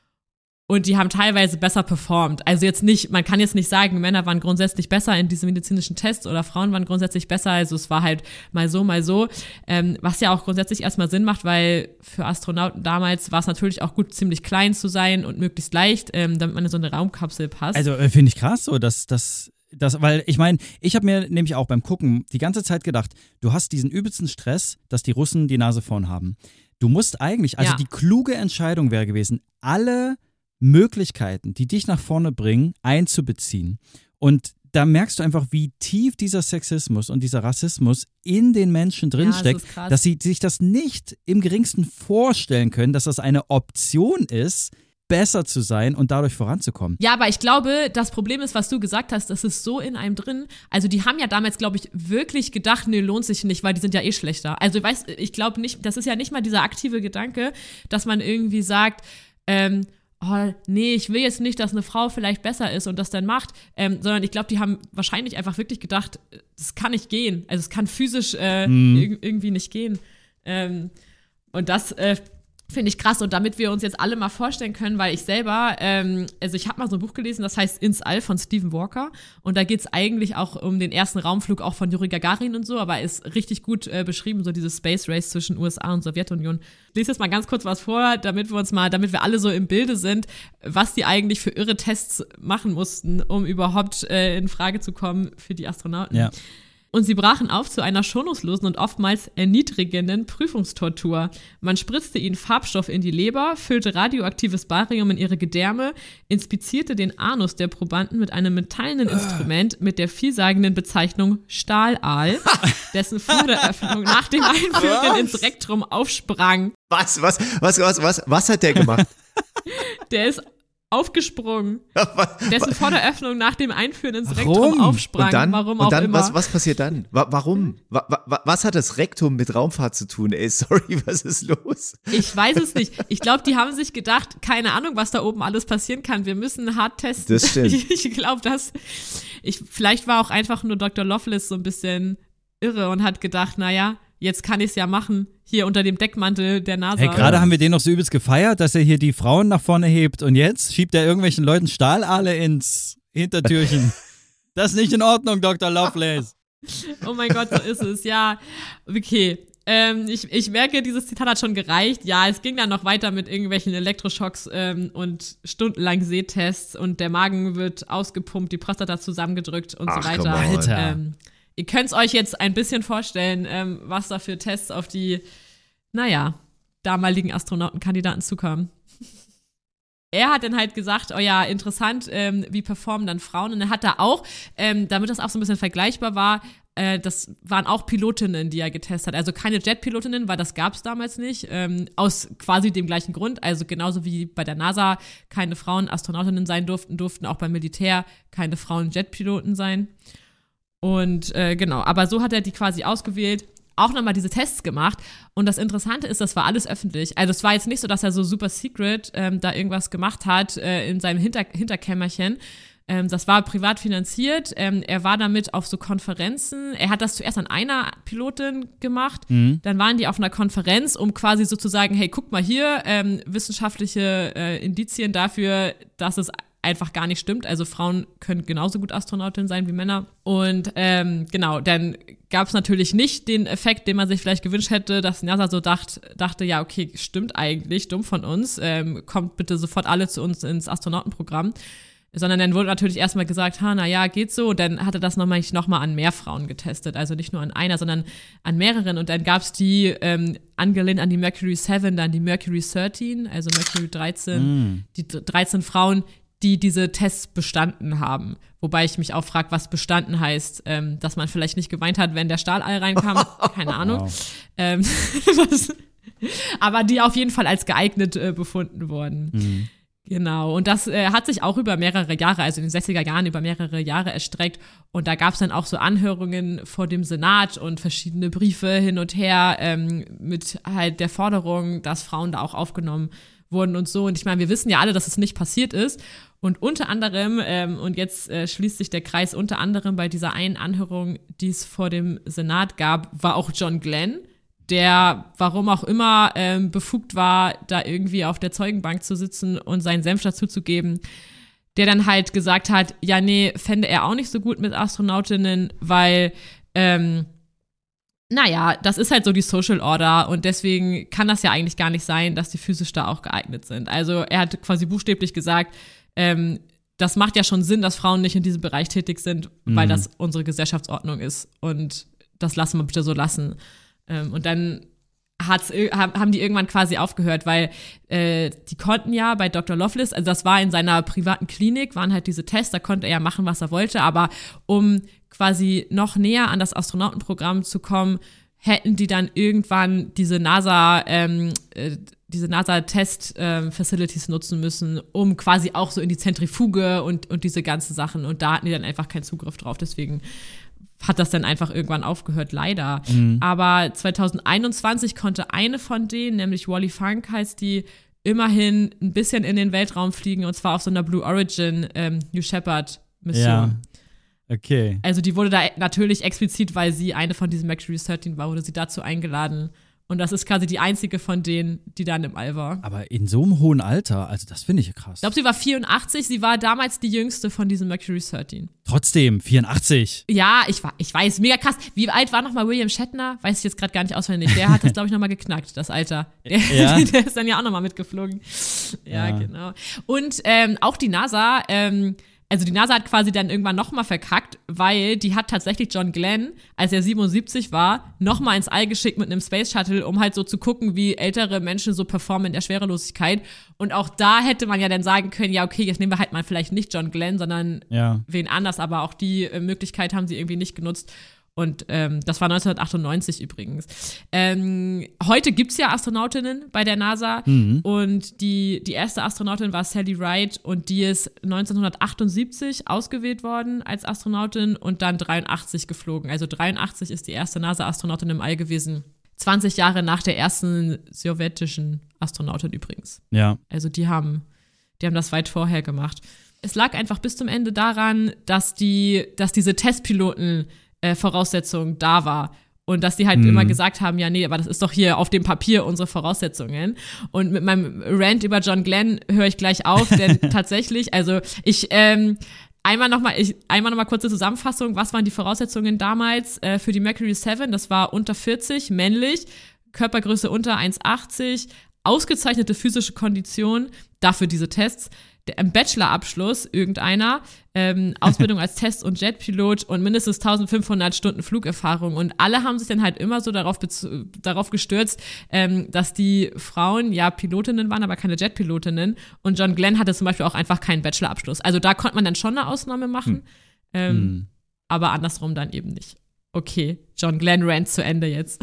Und die haben teilweise besser performt. Also jetzt nicht, man kann jetzt nicht sagen, Männer waren grundsätzlich besser in diesen medizinischen Tests oder Frauen waren grundsätzlich besser. Also es war halt mal so, mal so. Ähm, was ja auch grundsätzlich erstmal Sinn macht, weil für Astronauten damals war es natürlich auch gut, ziemlich klein zu sein und möglichst leicht, ähm, damit man in so eine Raumkapsel passt. Also äh, finde ich krass so, dass das... Das, weil ich meine, ich habe mir nämlich auch beim Gucken die ganze Zeit gedacht, du hast diesen übelsten Stress, dass die Russen die Nase vorn haben. Du musst eigentlich, also ja. die kluge Entscheidung wäre gewesen, alle Möglichkeiten, die dich nach vorne bringen, einzubeziehen. Und da merkst du einfach, wie tief dieser Sexismus und dieser Rassismus in den Menschen drinsteckt, ja, das dass sie sich das nicht im geringsten vorstellen können, dass das eine Option ist, besser zu sein und dadurch voranzukommen. Ja, aber ich glaube, das Problem ist, was du gesagt hast, das ist so in einem drin. Also die haben ja damals, glaube ich, wirklich gedacht, nee, lohnt sich nicht, weil die sind ja eh schlechter. Also weißt, ich glaube nicht, das ist ja nicht mal dieser aktive Gedanke, dass man irgendwie sagt, ähm, oh, nee, ich will jetzt nicht, dass eine Frau vielleicht besser ist und das dann macht, ähm, sondern ich glaube, die haben wahrscheinlich einfach wirklich gedacht, das kann nicht gehen. Also es kann physisch äh, mhm. ir- irgendwie nicht gehen. Ähm, und das äh, finde ich krass. Und damit wir uns jetzt alle mal vorstellen können, weil ich selber, ähm, also ich habe mal so ein Buch gelesen, das heißt Ins All von Stephen Walker. Und da geht es eigentlich auch um den ersten Raumflug auch von Juri Gagarin und so, aber ist richtig gut äh, beschrieben, so dieses Space Race zwischen U S A und Sowjetunion. Ich lese jetzt mal ganz kurz was vor, damit wir uns mal, damit wir alle so im Bilde sind, was die eigentlich für irre Tests machen mussten, um überhaupt äh, in Frage zu kommen für die Astronauten. Ja. Und sie brachen auf zu einer schonungslosen und oftmals erniedrigenden Prüfungstortur. Man spritzte ihnen Farbstoff in die Leber, füllte radioaktives Barium in ihre Gedärme, inspizierte den Anus der Probanden mit einem metallenen Instrument mit der vielsagenden Bezeichnung Stahlaal, dessen Vorderöffnung nach dem Einführen ins Rektrum aufsprang. Was, was, was, was, was, was hat der gemacht? Der ist aufgesprungen. Dessen Vorderöffnung nach dem Einführen ins Warum? Rektum aufsprang. Und dann, Warum und auch dann immer. Was, was passiert dann? Wa- warum? Wa- wa- was hat das Rektum mit Raumfahrt zu tun? Ey, sorry, was ist los? Ich weiß es nicht. Ich glaube, die haben sich gedacht, keine Ahnung, was da oben alles passieren kann. Wir müssen hart testen. Das stimmt. Ich, ich glaube, dass ich vielleicht war auch einfach nur Doktor Lovelace so ein bisschen irre und hat gedacht, naja, jetzt kann ich es ja machen, hier unter dem Deckmantel der NASA. Hey, gerade haben wir den noch so übelst gefeiert, dass er hier die Frauen nach vorne hebt und jetzt schiebt er irgendwelchen Leuten Stahlaale ins Hintertürchen. Das ist nicht in Ordnung, Doktor Lovelace. Oh mein Gott, so ist es, ja. Okay, Ähm, ich, ich merke, dieses Zitat hat schon gereicht. Ja, es ging dann noch weiter mit irgendwelchen Elektroschocks ähm, und stundenlang Sehtests und der Magen wird ausgepumpt, die Prostata zusammengedrückt und Ach, so weiter. komm, Alter. Ähm, ihr könnt es euch jetzt ein bisschen vorstellen, ähm, was da für Tests auf die, naja, damaligen Astronautenkandidaten zukamen. Er hat dann halt gesagt, oh ja, interessant, ähm, wie performen dann Frauen? Und er hat da auch, ähm, damit das auch so ein bisschen vergleichbar war, äh, das waren auch Pilotinnen, die er getestet hat. Also keine Jetpilotinnen, weil das gab es damals nicht, ähm, aus quasi dem gleichen Grund. Also genauso wie bei der NASA keine Frauen Astronautinnen sein durften, durften auch beim Militär keine Frauen Jetpiloten sein. Und äh, genau, aber so hat er die quasi ausgewählt. Auch nochmal diese Tests gemacht. Und das Interessante ist, das war alles öffentlich. Also es war jetzt nicht so, dass er so super secret ähm, da irgendwas gemacht hat äh, in seinem Hinter- Hinterkämmerchen. Ähm, das war privat finanziert. Ähm, er war damit auf so Konferenzen. Er hat das zuerst an einer Pilotin gemacht. Mhm. Dann waren die auf einer Konferenz, um quasi so zu sagen, hey, guck mal hier, ähm, wissenschaftliche äh, Indizien dafür, dass es einfach gar nicht stimmt. Also Frauen können genauso gut Astronautin sein wie Männer. Und ähm, genau, dann gab es natürlich nicht den Effekt, den man sich vielleicht gewünscht hätte, dass NASA so dacht, dachte, ja, okay, stimmt eigentlich, dumm von uns, ähm, kommt bitte sofort alle zu uns ins Astronautenprogramm. Sondern dann wurde natürlich erstmal gesagt, ha, na ja, geht so. Und dann hat er das nochmal noch mal an mehr Frauen getestet. Also nicht nur an einer, sondern an mehreren. Und dann gab es die, ähm, angelehnt an die Mercury sieben, dann die Mercury dreizehn, also Mercury dreizehn, mm. die dreizehn Frauen, die diese Tests bestanden haben. Wobei ich mich auch frage, was bestanden heißt, ähm, dass man vielleicht nicht geweint hat, wenn der Stahlei reinkam. Keine Ahnung. Wow. Ähm, was, aber die auf jeden Fall als geeignet äh, befunden wurden. Mhm. Genau. Und das äh, hat sich auch über mehrere Jahre, also in den sechziger Jahren über mehrere Jahre erstreckt. Und da gab es dann auch so Anhörungen vor dem Senat und verschiedene Briefe hin und her ähm, mit halt der Forderung, dass Frauen da auch aufgenommen wurden und so. Und ich meine, wir wissen ja alle, dass es nicht passiert ist. Und unter anderem, ähm, und jetzt äh, schließt sich der Kreis, unter anderem bei dieser einen Anhörung, die es vor dem Senat gab, war auch John Glenn, der, warum auch immer, ähm, befugt war, da irgendwie auf der Zeugenbank zu sitzen und seinen Senf dazu zu geben, der dann halt gesagt hat, ja, nee, fände er auch nicht so gut mit Astronautinnen, weil, ähm, naja, das ist halt so die Social Order und deswegen kann das ja eigentlich gar nicht sein, dass die physisch da auch geeignet sind. Also er hat quasi buchstäblich gesagt, ähm, das macht ja schon Sinn, dass Frauen nicht in diesem Bereich tätig sind, mhm. weil das unsere Gesellschaftsordnung ist und das lassen wir bitte so lassen. Ähm, und dann hat's, haben die irgendwann quasi aufgehört, weil äh, die konnten ja bei Doktor Loveless, also das war in seiner privaten Klinik, waren halt diese Tests, da konnte er ja machen, was er wollte, aber um quasi noch näher an das Astronautenprogramm zu kommen, hätten die dann irgendwann diese NASA, ähm, äh, diese NASA-Test-Facilities ähm, nutzen müssen, um quasi auch so in die Zentrifuge und, und diese ganzen Sachen. Und da hatten die dann einfach keinen Zugriff drauf. Deswegen hat das dann einfach irgendwann aufgehört, leider. Mhm. Aber zwanzig einundzwanzig konnte eine von denen, nämlich Wally Funk heißt die, immerhin ein bisschen in den Weltraum fliegen, und zwar auf so einer Blue Origin ähm, New Shepard-Mission. Ja. Okay. Also die wurde da natürlich explizit, weil sie eine von diesen Mercury dreizehn war, wurde sie dazu eingeladen. Und das ist quasi die einzige von denen, die dann im All war. Aber in so einem hohen Alter, also das finde ich krass. Ich glaube, sie war vierundachtzig, sie war damals die jüngste von diesen Mercury dreizehn. Trotzdem, vierundachtzig. Ja, ich, war, ich weiß, mega krass. Wie alt war nochmal William Shatner? Weiß ich jetzt gerade gar nicht auswendig. Der hat das, glaube ich, nochmal geknackt, das Alter. Der, ja? Der ist dann ja auch nochmal mitgeflogen. Ja, ja, genau. Und ähm, auch die NASA, ähm, also die NASA hat quasi dann irgendwann nochmal verkackt, weil die hat tatsächlich John Glenn, als er siebenundsiebzig war, nochmal ins All geschickt mit einem Space Shuttle, um halt so zu gucken, wie ältere Menschen so performen in der Schwerelosigkeit. Und auch da hätte man ja dann sagen können, ja okay, jetzt nehmen wir halt mal vielleicht nicht John Glenn, sondern ja. wen anders. Aber auch die äh, Möglichkeit haben sie irgendwie nicht genutzt. Und ähm, das war neunzehnhundertachtundneunzig übrigens. Ähm, heute gibt's ja Astronautinnen bei der NASA. Mhm. Und die, die erste Astronautin war Sally Ride und die ist neunzehnhundertachtundsiebzig ausgewählt worden als Astronautin und dann dreiundachtzig geflogen. Also dreiundachtzig ist die erste NASA-Astronautin im All gewesen. zwanzig Jahre nach der ersten sowjetischen Astronautin übrigens. Ja. Also die haben, die haben das weit vorher gemacht. Es lag einfach bis zum Ende daran, dass die, dass diese Testpiloten Äh, Voraussetzung da war. Und dass die halt mhm. immer gesagt haben, ja, nee, aber das ist doch hier auf dem Papier unsere Voraussetzungen. Und mit meinem Rant über John Glenn höre ich gleich auf, denn tatsächlich, also ich, ähm, Einmal nochmal einmal noch mal kurze Zusammenfassung. Was waren die Voraussetzungen damals äh, für die Mercury sieben? Das war unter vierzig, männlich, Körpergröße unter eins Komma achtzig, ausgezeichnete physische Kondition, dafür diese Tests, der, ein Bachelorabschluss, irgendeiner, ähm, Ausbildung als Test- und Jetpilot und mindestens eintausendfünfhundert Stunden Flugerfahrung. Und alle haben sich dann halt immer so darauf, bezu- darauf gestürzt, ähm, dass die Frauen ja Pilotinnen waren, aber keine Jetpilotinnen. Und John Glenn hatte zum Beispiel auch einfach keinen Bachelorabschluss. Also da konnte man dann schon eine Ausnahme machen, hm. Ähm, hm. aber andersrum dann eben nicht. Okay, John Glenn Rant zu Ende jetzt.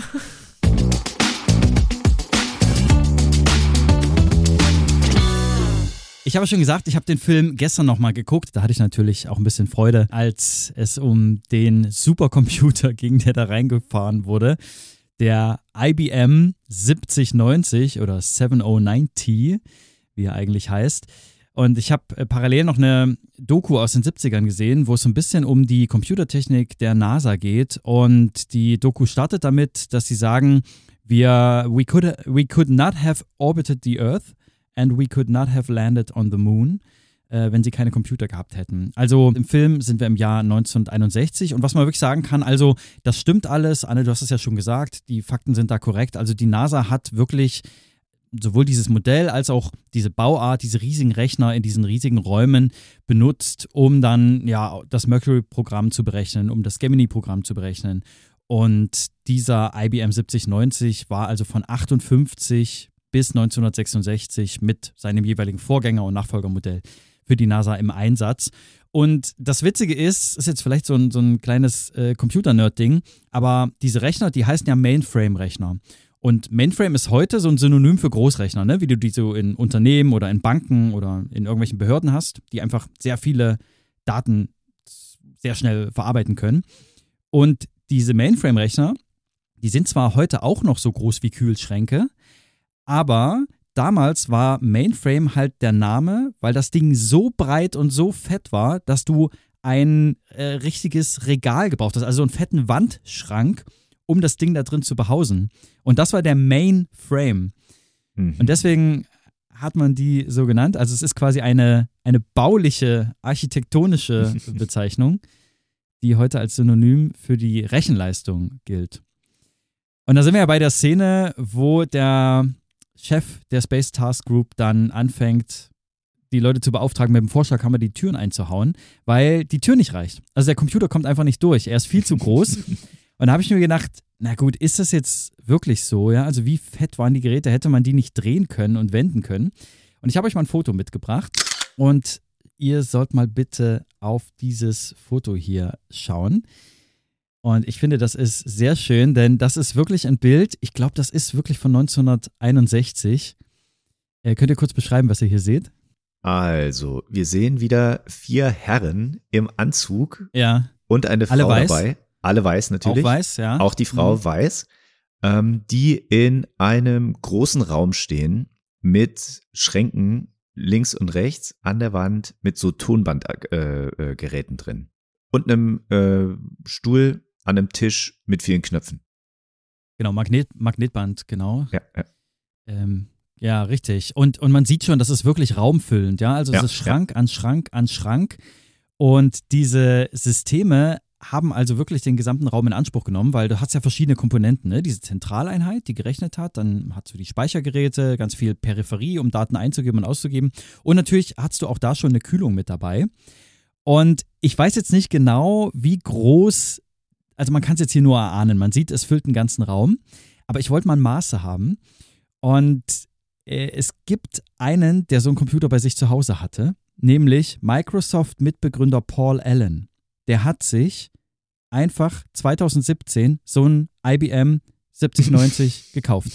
Ich habe schon gesagt, ich habe den Film gestern nochmal geguckt. Da hatte ich natürlich auch ein bisschen Freude, als es um den Supercomputer ging, der da reingefahren wurde. Der I B M siebzig neunzig oder sieben null neun T, wie er eigentlich heißt. Und ich habe parallel noch eine Doku aus den siebzigern gesehen, wo es so ein bisschen um die Computertechnik der NASA geht. Und die Doku startet damit, dass sie sagen, wir, we could, we could not have orbited the Earth and we could not have landed on the moon, äh, wenn sie keine Computer gehabt hätten. Also im Film sind wir im Jahr neunzehnhunderteinundsechzig und was man wirklich sagen kann, also das stimmt alles. Anne, du hast es ja schon gesagt, die Fakten sind da korrekt. Also die NASA hat wirklich sowohl dieses Modell als auch diese Bauart, diese riesigen Rechner in diesen riesigen Räumen benutzt, um dann ja das Mercury-Programm zu berechnen, um das Gemini-Programm zu berechnen. Und dieser I B M siebzig neunzig war also von achtundfünfzig bis neunzehnhundertsechsundsechzig mit seinem jeweiligen Vorgänger- und Nachfolgermodell für die NASA im Einsatz. Und das Witzige ist, ist jetzt vielleicht so ein, so ein kleines äh, Computer-Nerd-Ding, aber diese Rechner, die heißen ja Mainframe-Rechner. Und Mainframe ist heute so ein Synonym für Großrechner, ne? Wie du die so in Unternehmen oder in Banken oder in irgendwelchen Behörden hast, die einfach sehr viele Daten sehr schnell verarbeiten können. Und diese Mainframe-Rechner, die sind zwar heute auch noch so groß wie Kühlschränke, aber damals war Mainframe halt der Name, weil das Ding so breit und so fett war, dass du ein äh, richtiges Regal gebraucht hast, also einen fetten Wandschrank, um das Ding da drin zu behausen. Und das war der Mainframe. Mhm. Und deswegen hat man die so genannt. Also es ist quasi eine, eine bauliche, architektonische Bezeichnung, die heute als Synonym für die Rechenleistung gilt. Und da sind wir ja bei der Szene, wo der Chef der Space Task Group dann anfängt, die Leute zu beauftragen, mit dem Vorschlaghammer die Türen einzuhauen, weil die Tür nicht reicht. Also der Computer kommt einfach nicht durch. Er ist viel zu groß. Und da habe ich mir gedacht, na gut, ist das jetzt wirklich so? Ja? Also wie fett waren die Geräte? Hätte man die nicht drehen können und wenden können? Und ich habe euch mal ein Foto mitgebracht. Und ihr sollt mal bitte auf dieses Foto hier schauen. Und ich finde, das ist sehr schön, denn das ist wirklich ein Bild. Ich glaube, das ist wirklich von neunzehnhunderteinundsechzig. Äh, könnt ihr kurz beschreiben, was ihr hier seht? Also, wir sehen wieder vier Herren im Anzug ja. und eine Frau Alle weiß. dabei. Alle weiß natürlich. Auch weiß, ja. Auch die Frau mhm. weiß, ähm, die in einem großen Raum stehen mit Schränken links und rechts an der Wand mit so Tonbandgeräten äh, äh, drin. Und einem äh, Stuhl an einem Tisch mit vielen Knöpfen. Genau, Magnet, Magnetband, genau. Ja, ja. Ähm, ja, richtig. Und, und man sieht schon, das ist wirklich raumfüllend, ja. Also es ja, ist Schrank ja. an Schrank an Schrank. Und diese Systeme haben also wirklich den gesamten Raum in Anspruch genommen, weil du hast ja verschiedene Komponenten, ne? Diese Zentraleinheit, die gerechnet hat, dann hast du die Speichergeräte, ganz viel Peripherie, um Daten einzugeben und auszugeben. Und natürlich hast du auch da schon eine Kühlung mit dabei. Und ich weiß jetzt nicht genau, wie groß, also man kann es jetzt hier nur erahnen, man sieht, es füllt einen ganzen Raum, aber ich wollte mal Maße haben. Und äh, es gibt einen, der so einen Computer bei sich zu Hause hatte, nämlich Microsoft-Mitbegründer Paul Allen. Der hat sich einfach zweitausendsiebzehn so ein I B M siebzig neunzig gekauft.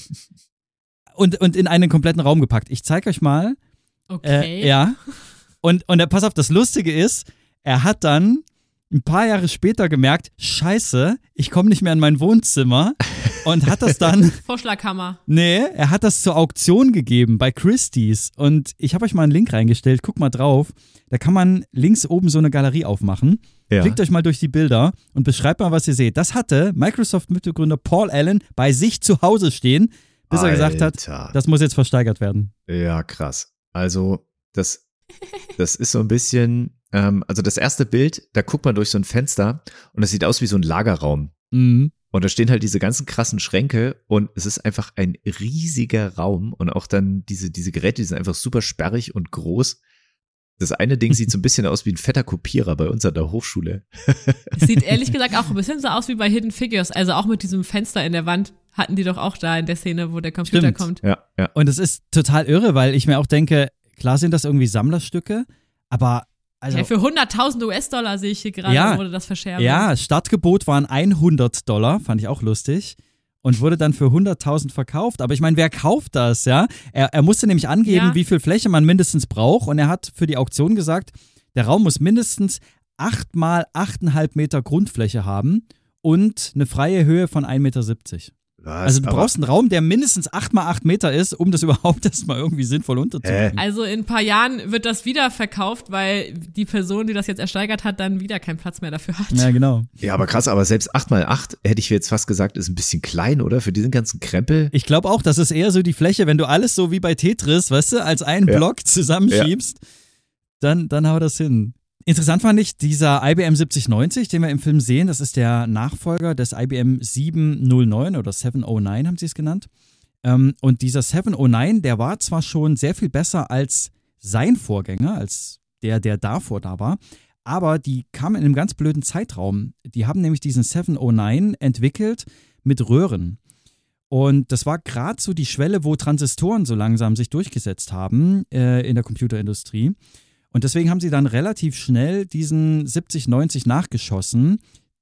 Und, und in einen kompletten Raum gepackt. Ich zeige euch mal. Okay. Äh, ja. Und, und pass auf, das Lustige ist, er hat dann ein paar Jahre später gemerkt, scheiße, ich komme nicht mehr in mein Wohnzimmer und hat das dann… Vorschlaghammer. Nee, er hat das zur Auktion gegeben bei Christie's und ich habe euch mal einen Link reingestellt, guck mal drauf, da kann man links oben so eine Galerie aufmachen, ja. Klickt euch mal durch die Bilder und beschreibt mal, was ihr seht. Das hatte Microsoft-Mitbegründer Paul Allen bei sich zu Hause stehen, bis Alter. er gesagt hat, das muss jetzt versteigert werden. Ja, krass. Also das, das ist so ein bisschen… Ähm, also das erste Bild, da guckt man durch so ein Fenster und das sieht aus wie so ein Lagerraum. Mhm. Und da stehen halt diese ganzen krassen Schränke und es ist einfach ein riesiger Raum und auch dann diese, diese Geräte, die sind einfach super sperrig und groß. Das eine Ding sieht so ein bisschen aus wie ein fetter Kopierer bei uns an der Hochschule. Es sieht ehrlich gesagt auch ein bisschen so aus wie bei Hidden Figures. Also auch mit diesem Fenster in der Wand hatten die doch auch da in der Szene, wo der Computer Stimmt. kommt. Ja, ja. Und es ist total irre, weil ich mir auch denke, klar sind das irgendwie Sammlerstücke, aber also Ja, für hunderttausend US-Dollar sehe ich hier gerade, Ja. wurde das verscherbelt. ja, Startgebot waren hundert Dollar, fand ich auch lustig. Und wurde dann für hunderttausend verkauft. Aber ich meine, wer kauft das, ja? Er, er musste nämlich angeben, Ja. wie viel Fläche man mindestens braucht. Und er hat für die Auktion gesagt, der Raum muss mindestens acht mal achteinhalb Meter Grundfläche haben und eine freie Höhe von ein Meter siebzig. Was? Also du Aber- brauchst einen Raum, der mindestens acht mal acht Meter ist, um das überhaupt erstmal irgendwie sinnvoll unterzubringen. Also in ein paar Jahren wird das wieder verkauft, weil die Person, die das jetzt ersteigert hat, dann wieder keinen Platz mehr dafür hat. Ja, genau. Ja, aber krass, aber selbst acht mal acht hätte ich jetzt fast gesagt, ist ein bisschen klein, oder? Für diesen ganzen Krempel. Ich glaube auch, das ist eher so die Fläche, wenn du alles so wie bei Tetris, weißt du, als einen Ja. Block zusammenschiebst, dann, dann hau das hin. Interessant fand ich, dieser I B M siebzig neunzig, den wir im Film sehen, das ist der Nachfolger des I B M siebenhundertneun oder siebenhundertneun haben sie es genannt. Ähm, und dieser siebenhundertneun, der war zwar schon sehr viel besser als sein Vorgänger, als der, der davor da war, aber die kamen in einem ganz blöden Zeitraum. Die haben nämlich diesen siebenhundertneun entwickelt mit Röhren. Und das war gerade so die Schwelle, wo Transistoren so langsam sich durchgesetzt haben äh, in der Computerindustrie. Und deswegen haben sie dann relativ schnell diesen siebzig neunzig nachgeschossen,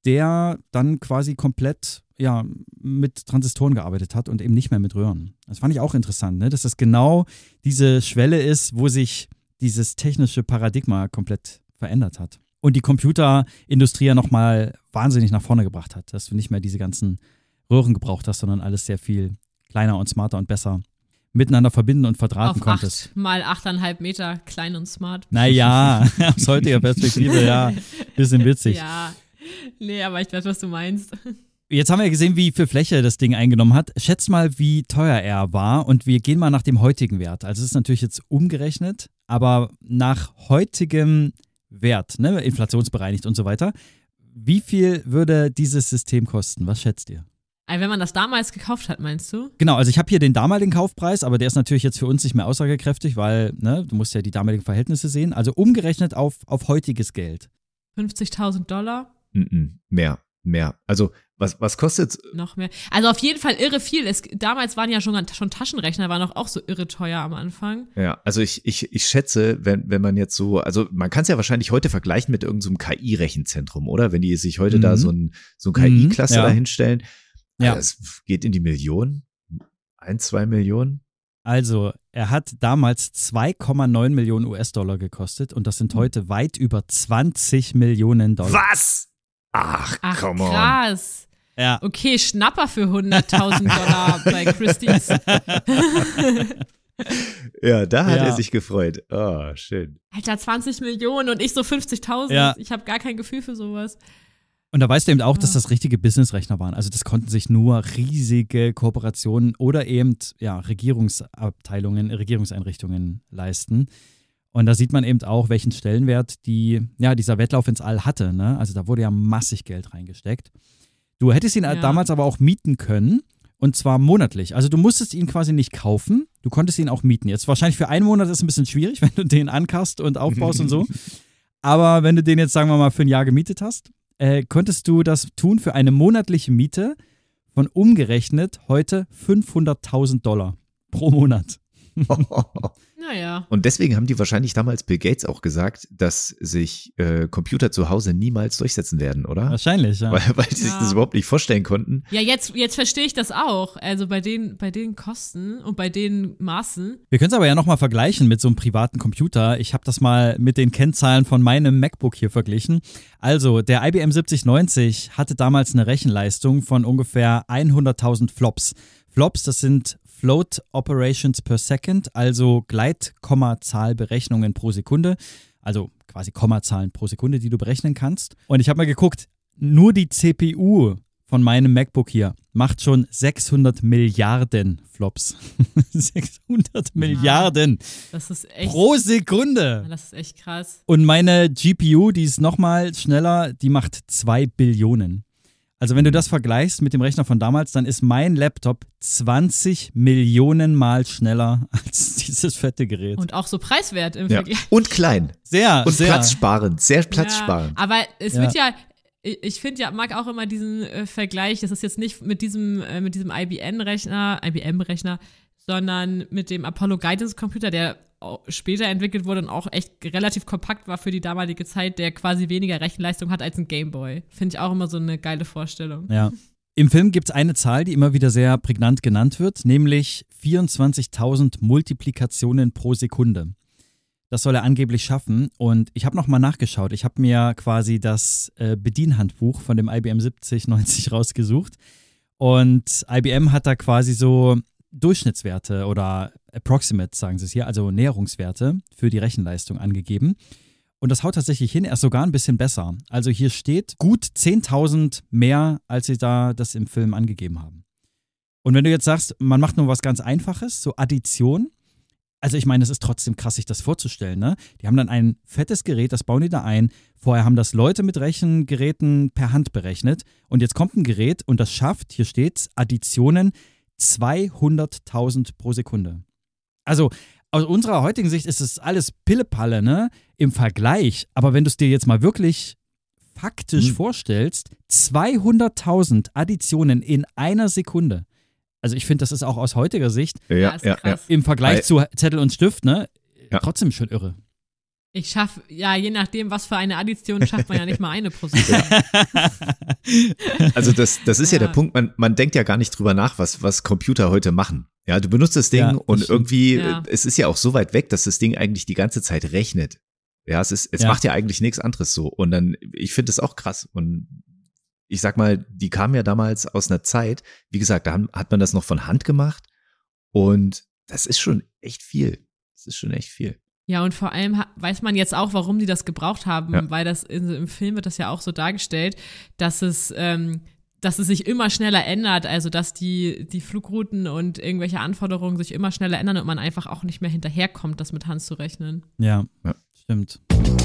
der dann quasi komplett ja, mit Transistoren gearbeitet hat und eben nicht mehr mit Röhren. Das fand ich auch interessant, ne? Dass das genau diese Schwelle ist, wo sich dieses technische Paradigma komplett verändert hat. Und die Computerindustrie ja nochmal wahnsinnig nach vorne gebracht hat, dass du nicht mehr diese ganzen Röhren gebraucht hast, sondern alles sehr viel kleiner und smarter und besser miteinander verbinden und verdrahten Auf konntest. acht mal achteinhalb Meter, klein und smart. Naja, aus heutiger Perspektive, ja, bisschen witzig. Ja, nee, aber ich weiß, was du meinst. Jetzt haben wir gesehen, wie viel Fläche das Ding eingenommen hat. Schätz mal, wie teuer er war und wir gehen mal nach dem heutigen Wert. Also es ist natürlich jetzt umgerechnet, aber nach heutigem Wert, ne, inflationsbereinigt und so weiter. Wie viel würde dieses System kosten? Was schätzt ihr? Also wenn man das damals gekauft hat, meinst du? Genau, also ich habe hier den damaligen Kaufpreis, aber der ist natürlich jetzt für uns nicht mehr aussagekräftig, weil ne, du musst ja die damaligen Verhältnisse sehen. Also umgerechnet auf, auf heutiges Geld. fünfzigtausend Dollar? Mm-mm, mehr, mehr. Also was, was kostet Noch mehr. Also auf jeden Fall irre viel. Es, damals waren ja schon, schon Taschenrechner, waren auch, auch so irre teuer am Anfang. Ja, also ich, ich, ich schätze, wenn, wenn man jetzt so, also man kann es ja wahrscheinlich heute vergleichen mit irgendeinem so K I-Rechenzentrum, oder? Wenn die sich heute Mhm. da so ein, so ein K I-Cluster Mhm, ja. dahinstellen. Ja. Es geht in die Millionen. Ein, zwei Millionen. Also, er hat damals zwei Komma neun Millionen U S-Dollar gekostet und das sind heute weit über zwanzig Millionen Dollar. Was? Ach, Ach, come on. krass. Ja. Okay, Schnapper für hunderttausend Dollar bei Christie's. Ja, da hat Ja. er sich gefreut. Oh, schön. Alter, zwanzig Millionen und ich so fünfzigtausend. Ja. Ich habe gar kein Gefühl für sowas. Und da weißt du eben auch, dass das richtige Businessrechner waren. Also das konnten sich nur riesige Kooperationen oder eben ja, Regierungsabteilungen, Regierungseinrichtungen leisten. Und da sieht man eben auch, welchen Stellenwert die, ja, dieser Wettlauf ins All hatte. Ne? Also da wurde ja massig Geld reingesteckt. Du hättest ihn Ja. damals aber auch mieten können. Und zwar monatlich. Also du musstest ihn quasi nicht kaufen, du konntest ihn auch mieten. Jetzt wahrscheinlich für einen Monat ist ein bisschen schwierig, wenn du den ankast und aufbaust und so. Aber wenn du den jetzt, sagen wir mal, für ein Jahr gemietet hast, äh, konntest du das tun für eine monatliche Miete von umgerechnet heute fünfhunderttausend Dollar pro Monat. Naja. Und deswegen haben die wahrscheinlich damals Bill Gates auch gesagt, dass sich äh, Computer zu Hause niemals durchsetzen werden, oder? Wahrscheinlich, ja. Weil, weil die sich Ja. das überhaupt nicht vorstellen konnten. Ja, jetzt, jetzt verstehe ich das auch. Also bei den, bei den Kosten und bei den Maßen. Wir können es aber ja nochmal vergleichen mit so einem privaten Computer. Ich habe das mal mit den Kennzahlen von meinem MacBook hier verglichen. Also, der I B M siebzig neunzig hatte damals eine Rechenleistung von ungefähr hunderttausend Flops. Flops, das sind Float Operations per Second, also Gleitkommazahlberechnungen pro Sekunde. Also quasi Kommazahlen pro Sekunde, die du berechnen kannst. Und ich habe mal geguckt, nur die C P U von meinem MacBook hier macht schon sechshundert Milliarden Flops. sechshundert Milliarden Das ist echt, pro Sekunde. das ist echt krass. Und meine G P U, die ist nochmal schneller, die macht zwei Billionen. Also wenn du das vergleichst mit dem Rechner von damals, dann ist mein Laptop zwanzig Millionen Mal schneller als dieses fette Gerät. Und auch so preiswert im Ja. Vergleich. Und klein. Sehr, Und sehr. platzsparend. Sehr platzsparend. Ja, aber es Ja. wird ja, ich ich finde ja, mag auch immer diesen äh, Vergleich, das ist jetzt nicht mit diesem, äh, mit diesem I B M-Rechner, I B M-Rechner, sondern mit dem Apollo Guidance Computer, der auch später entwickelt wurde und auch echt relativ kompakt war für die damalige Zeit, der quasi weniger Rechenleistung hat als ein Gameboy. Finde ich auch immer so eine geile Vorstellung. Ja. Im Film gibt es eine Zahl, die immer wieder sehr prägnant genannt wird, nämlich vierundzwanzigtausend Multiplikationen pro Sekunde. Das soll er angeblich schaffen. Und ich habe nochmal nachgeschaut. Ich habe mir quasi das äh, Bedienhandbuch von dem I B M siebzig neunzig rausgesucht. Und I B M hat da quasi so Durchschnittswerte oder Approximate, sagen sie es hier, also Näherungswerte für die Rechenleistung angegeben. Und das haut tatsächlich hin, er ist sogar ein bisschen besser. Also hier steht gut zehntausend mehr, als sie da das im Film angegeben haben. Und wenn du jetzt sagst, man macht nur was ganz Einfaches, so Addition, also ich meine, es ist trotzdem krass, sich das vorzustellen, ne? Die haben dann ein fettes Gerät, das bauen die da ein. Vorher haben das Leute mit Rechengeräten per Hand berechnet. Und jetzt kommt ein Gerät und das schafft, hier steht's, Additionen zweihunderttausend pro Sekunde. Also aus unserer heutigen Sicht ist es alles Pillepalle, ne? Im Vergleich. Aber wenn du es dir jetzt mal wirklich faktisch Hm. vorstellst, zweihunderttausend Additionen in einer Sekunde. Also ich finde, das ist auch aus heutiger Sicht Ja, ist ja, ja. krass. im Vergleich Weil- zu Zettel und Stift, ne? Ja. Trotzdem schon irre. Ich schaffe, ja, je nachdem, was für eine Addition, schafft man ja nicht mal eine pro Sekunde. Also das, das ist ja, Ja. der Punkt, man, man denkt ja gar nicht drüber nach, was, was Computer heute machen. Ja, du benutzt das Ding Ja, das und stimmt. irgendwie, Ja. äh, es ist ja auch so weit weg, dass das Ding eigentlich die ganze Zeit rechnet. Ja, es ist, es Ja. macht ja eigentlich nichts anderes so. Und dann, ich finde das auch krass. Und ich sag mal, die kamen ja damals aus einer Zeit, wie gesagt, da haben- hat man das noch von Hand gemacht. Und das ist schon echt viel. Das ist schon echt viel. Ja, und vor allem ha- weiß man jetzt auch, warum die das gebraucht haben, Ja. weil das in, im Film wird das ja auch so dargestellt, dass es, ähm, dass es sich immer schneller ändert, also dass die, die Flugrouten und irgendwelche Anforderungen sich immer schneller ändern und man einfach auch nicht mehr hinterherkommt, das mit Hand zu rechnen. Ja, Ja. stimmt.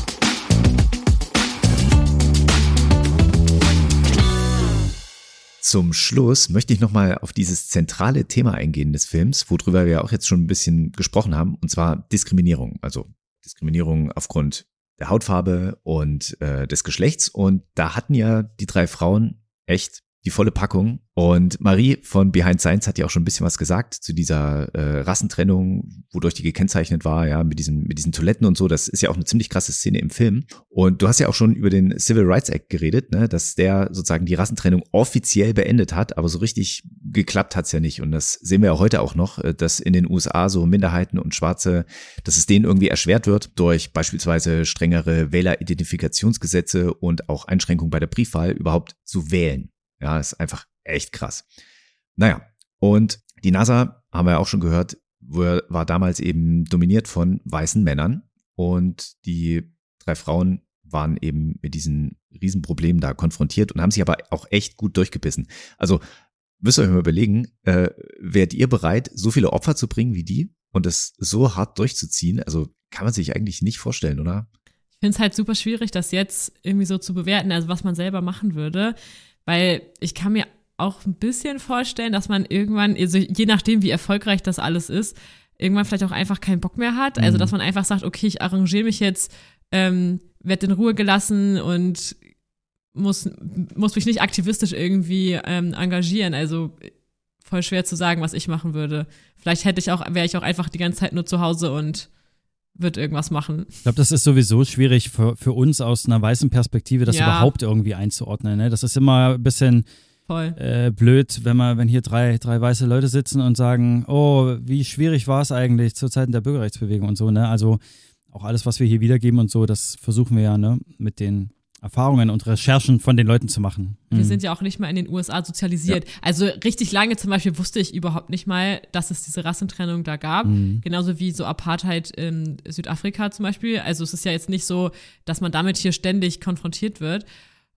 Zum Schluss möchte ich nochmal auf dieses zentrale Thema eingehen des Films, worüber wir auch jetzt schon ein bisschen gesprochen haben, und zwar Diskriminierung. Also Diskriminierung aufgrund der Hautfarbe und äh, des Geschlechts. Und da hatten ja die drei Frauen echt die volle Packung. Und Marie von Behind Science hat ja auch schon ein bisschen was gesagt zu dieser äh, Rassentrennung, wodurch die gekennzeichnet war, ja, mit diesen, mit diesen Toiletten und so. Das ist ja auch eine ziemlich krasse Szene im Film. Und du hast ja auch schon über den Civil Rights Act geredet, ne, dass der sozusagen die Rassentrennung offiziell beendet hat, aber so richtig geklappt hat's ja nicht. Und das sehen wir ja heute auch noch, äh, dass in den U S A so Minderheiten und Schwarze, dass es denen irgendwie erschwert wird durch beispielsweise strengere Wähleridentifikationsgesetze und auch Einschränkungen bei der Briefwahl überhaupt zu wählen. Ja, ist einfach echt krass. Naja, und die NASA, haben wir ja auch schon gehört, war damals eben dominiert von weißen Männern und die drei Frauen waren eben mit diesen Riesenproblemen da konfrontiert und haben sich aber auch echt gut durchgebissen. Also müsst ihr euch mal überlegen, äh, wärt ihr bereit, so viele Opfer zu bringen wie die und das so hart durchzuziehen? Also kann man sich eigentlich nicht vorstellen, oder? Ich finde es halt super schwierig, das jetzt irgendwie so zu bewerten, also was man selber machen würde, weil ich kann mir auch ein bisschen vorstellen, dass man irgendwann, also je nachdem, wie erfolgreich das alles ist, irgendwann vielleicht auch einfach keinen Bock mehr hat. Also, dass man einfach sagt, okay, ich arrangiere mich jetzt, ähm, werde in Ruhe gelassen und muss, muss mich nicht aktivistisch irgendwie ähm, engagieren. Also voll schwer zu sagen, was ich machen würde. Vielleicht hätte ich auch, wäre ich auch einfach die ganze Zeit nur zu Hause und würde irgendwas machen. Ich glaube, das ist sowieso schwierig für, für uns aus einer weißen Perspektive, das Ja. überhaupt irgendwie einzuordnen. Ne? Das ist immer ein bisschen Voll. äh, blöd, wenn man, wenn hier drei, drei weiße Leute sitzen und sagen, oh, wie schwierig war es eigentlich zu Zeiten der Bürgerrechtsbewegung und so, ne? Also auch alles, was wir hier wiedergeben und so, das versuchen wir ja, ne, mit den Erfahrungen und Recherchen von den Leuten zu machen. Wir Mhm. sind ja auch nicht mal in den U S A sozialisiert. Also richtig lange zum Beispiel wusste ich überhaupt nicht mal, dass es diese Rassentrennung da gab. Mhm. Genauso wie so Apartheid in Südafrika zum Beispiel. Also es ist ja jetzt nicht so, dass man damit hier ständig konfrontiert wird.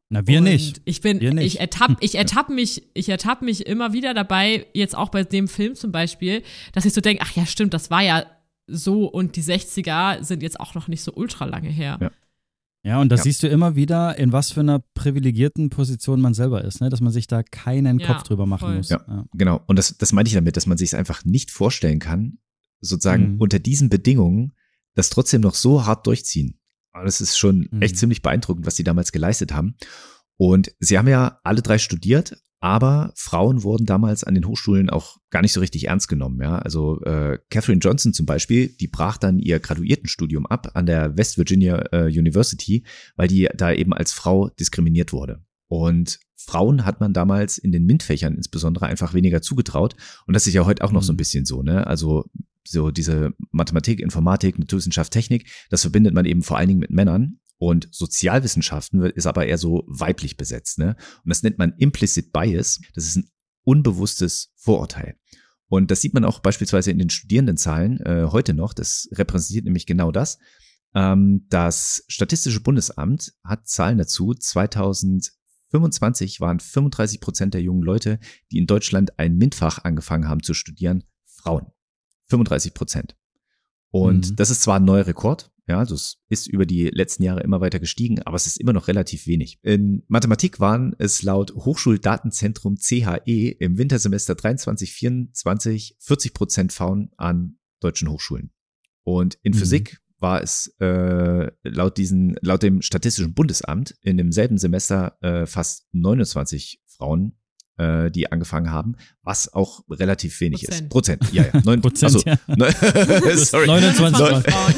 Na, wir Und nicht. Ich bin, wir nicht. ich ertappe ich ertapp mich, ich ertappe mich immer wieder dabei, jetzt auch bei dem Film zum Beispiel, dass ich so denke, ach ja, stimmt, das war ja so und die sechziger sind jetzt auch noch nicht so ultra lange her. Ja. Ja, und da Ja. siehst du immer wieder, in was für einer privilegierten Position man selber ist, ne? Dass man sich da keinen Ja, Kopf drüber machen voll. muss. Ja. Genau. Und das, das meine ich damit, dass man sich es einfach nicht vorstellen kann, sozusagen Mhm. unter diesen Bedingungen das trotzdem noch so hart durchziehen. Aber das ist schon Mhm. echt ziemlich beeindruckend, was sie damals geleistet haben. Und sie haben ja alle drei studiert, aber Frauen wurden damals an den Hochschulen auch gar nicht so richtig ernst genommen. Ja, also äh, Katherine Johnson zum Beispiel, die brach dann ihr Graduiertenstudium ab an der West Virginia äh, University, weil die da eben als Frau diskriminiert wurde. Und Frauen hat man damals in den MINT-Fächern insbesondere einfach weniger zugetraut. Und das ist ja heute auch noch so ein Mhm. bisschen so, ne? Also so diese Mathematik, Informatik, Naturwissenschaft, Technik, das verbindet man eben vor allen Dingen mit Männern. Und Sozialwissenschaften ist aber eher so weiblich besetzt, ne? Und das nennt man Implicit Bias. Das ist ein unbewusstes Vorurteil. Und das sieht man auch beispielsweise in den Studierendenzahlen äh, heute noch. Das repräsentiert nämlich genau das. Ähm, das Statistische Bundesamt hat Zahlen dazu. zweitausendfünfundzwanzig waren fünfunddreißig Prozent der jungen Leute, die in Deutschland ein MINT-Fach angefangen haben zu studieren, Frauen. fünfunddreißig Prozent. Und Mhm. das ist zwar ein neuer Rekord, ja, also es ist über die letzten Jahre immer weiter gestiegen, aber es ist immer noch relativ wenig. In Mathematik waren es laut Hochschuldatenzentrum C H E im Wintersemester dreiundzwanzig vierundzwanzig vierzig Prozent Frauen an deutschen Hochschulen. Und in Mhm. Physik war es äh, laut diesen, laut dem Statistischen Bundesamt in demselben Semester äh, fast neunundzwanzig Frauen, äh, die angefangen haben, was auch relativ wenig Prozent. ist. Prozent, ja, ja. Neun, Prozent, also, ja. neun, sorry. neunundzwanzig Neun- Frauen.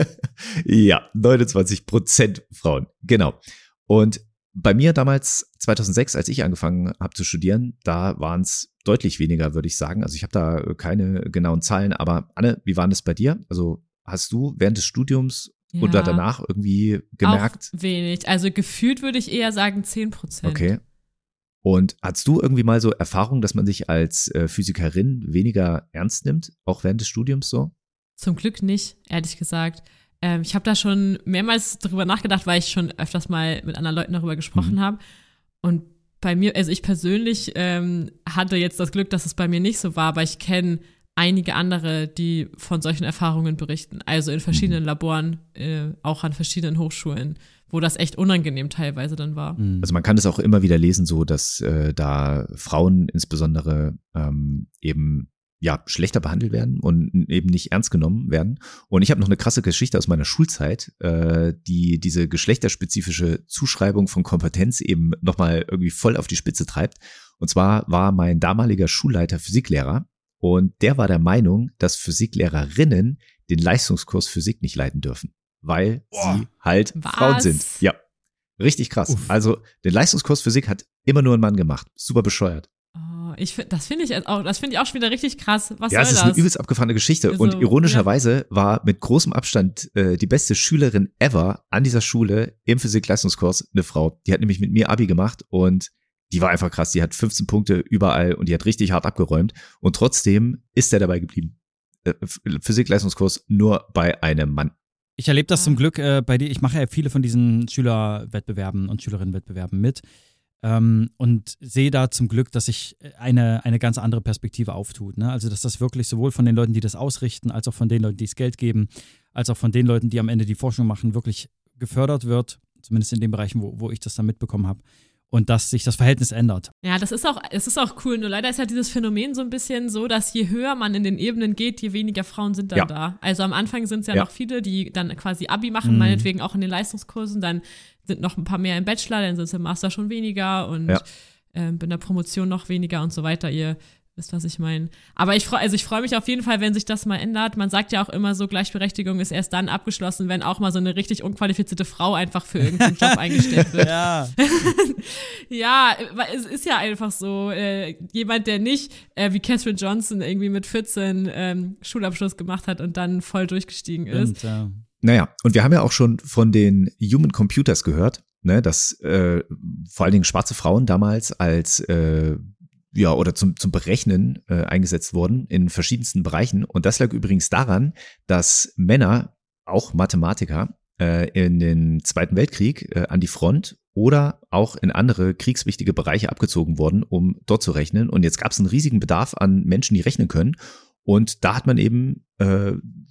ja, neunundzwanzig Prozent Frauen, genau. Und bei mir damals, zweitausendsechs, als ich angefangen habe zu studieren, da waren es deutlich weniger, würde ich sagen. Also ich habe da keine genauen Zahlen, aber Anne, wie war das bei dir? Also hast du während des Studiums Ja. oder danach irgendwie gemerkt? Auch wenig. Also gefühlt würde ich eher sagen zehn Prozent. Okay. Und hattest du irgendwie mal so Erfahrung, dass man sich als äh, Physikerin weniger ernst nimmt, auch während des Studiums so? Zum Glück nicht, ehrlich gesagt. Ähm, ich habe da schon mehrmals drüber nachgedacht, weil ich schon öfters mal mit anderen Leuten darüber gesprochen Mhm. habe. Und bei mir, also ich persönlich ähm, hatte jetzt das Glück, dass es bei mir nicht so war, aber ich kenne einige andere, die von solchen Erfahrungen berichten. Also in verschiedenen Laboren, äh, auch an verschiedenen Hochschulen, wo das echt unangenehm teilweise dann war. Mhm. Also man kann das auch immer wieder lesen, so dass äh, da Frauen insbesondere ähm, eben ja schlechter behandelt werden und eben nicht ernst genommen werden. Und ich habe noch eine krasse Geschichte aus meiner Schulzeit, äh, die diese geschlechterspezifische Zuschreibung von Kompetenz eben nochmal irgendwie voll auf die Spitze treibt. Und zwar war mein damaliger Schulleiter Physiklehrer und der war der Meinung, dass Physiklehrerinnen den Leistungskurs Physik nicht leiten dürfen, weil Boah. sie halt Was? Frauen sind. Ja, richtig krass. Uff. Also den Leistungskurs Physik hat immer nur ein Mann gemacht. Super bescheuert. Oh, ich, find- das finde ich auch, das finde ich auch schon wieder richtig krass. Was ja, es soll ist das? eine übelst abgefahrene Geschichte. Also, und ironischerweise war mit großem Abstand äh, die beste Schülerin ever an dieser Schule im Physik-Leistungskurs eine Frau. Die hat nämlich mit mir Abi gemacht und die war einfach krass. Die hat fünfzehn Punkte überall und die hat richtig hart abgeräumt. Und trotzdem ist er dabei geblieben. Äh, Physik-Leistungskurs nur bei einem Mann. Ich erlebe das Ja. zum Glück äh, bei dir. Ich mache ja viele von diesen Schülerwettbewerben und Schülerinnenwettbewerben mit ähm, und sehe da zum Glück, dass sich eine, eine ganz andere Perspektive auftut. Ne? Also, dass das wirklich sowohl von den Leuten, die das ausrichten, als auch von den Leuten, die das Geld geben, als auch von den Leuten, die am Ende die Forschung machen, wirklich gefördert wird. Zumindest in den Bereichen, wo, wo ich das dann mitbekommen habe. Und dass sich das Verhältnis ändert. Ja, das ist auch, es ist auch cool. Nur leider ist ja dieses Phänomen so ein bisschen so, dass je höher man in den Ebenen geht, je weniger Frauen sind dann Ja. da. Also am Anfang sind es ja, Ja. noch viele, die dann quasi Abi machen, Mhm. meinetwegen auch in den Leistungskursen. Dann sind noch ein paar mehr im Bachelor, dann sind es im Master schon weniger und Ja. ähm, in der Promotion noch weniger und so weiter. Ihr wisst, was ich meine. Aber ich freue, also ich freue mich auf jeden Fall, wenn sich das mal ändert. Man sagt ja auch immer so, Gleichberechtigung ist erst dann abgeschlossen, wenn auch mal so eine richtig unqualifizierte Frau einfach für irgendeinen Job eingestellt wird. Ja. Ja, weil es ist ja einfach so, äh, jemand, der nicht äh, wie Katherine Johnson irgendwie mit vierzehn ähm, Schulabschluss gemacht hat und dann voll durchgestiegen ist. Und, äh, Naja, und wir haben ja auch schon von den Human Computers gehört, ne, dass äh, vor allen Dingen schwarze Frauen damals als äh, ja, oder zum, zum Berechnen äh, eingesetzt wurden in verschiedensten Bereichen. Und das lag übrigens daran, dass Männer, auch Mathematiker, äh, in den Zweiten Weltkrieg äh, an die Front oder auch in andere kriegswichtige Bereiche abgezogen worden, um dort zu rechnen. Und jetzt gab es einen riesigen Bedarf an Menschen, die rechnen können. Und da hat man eben äh,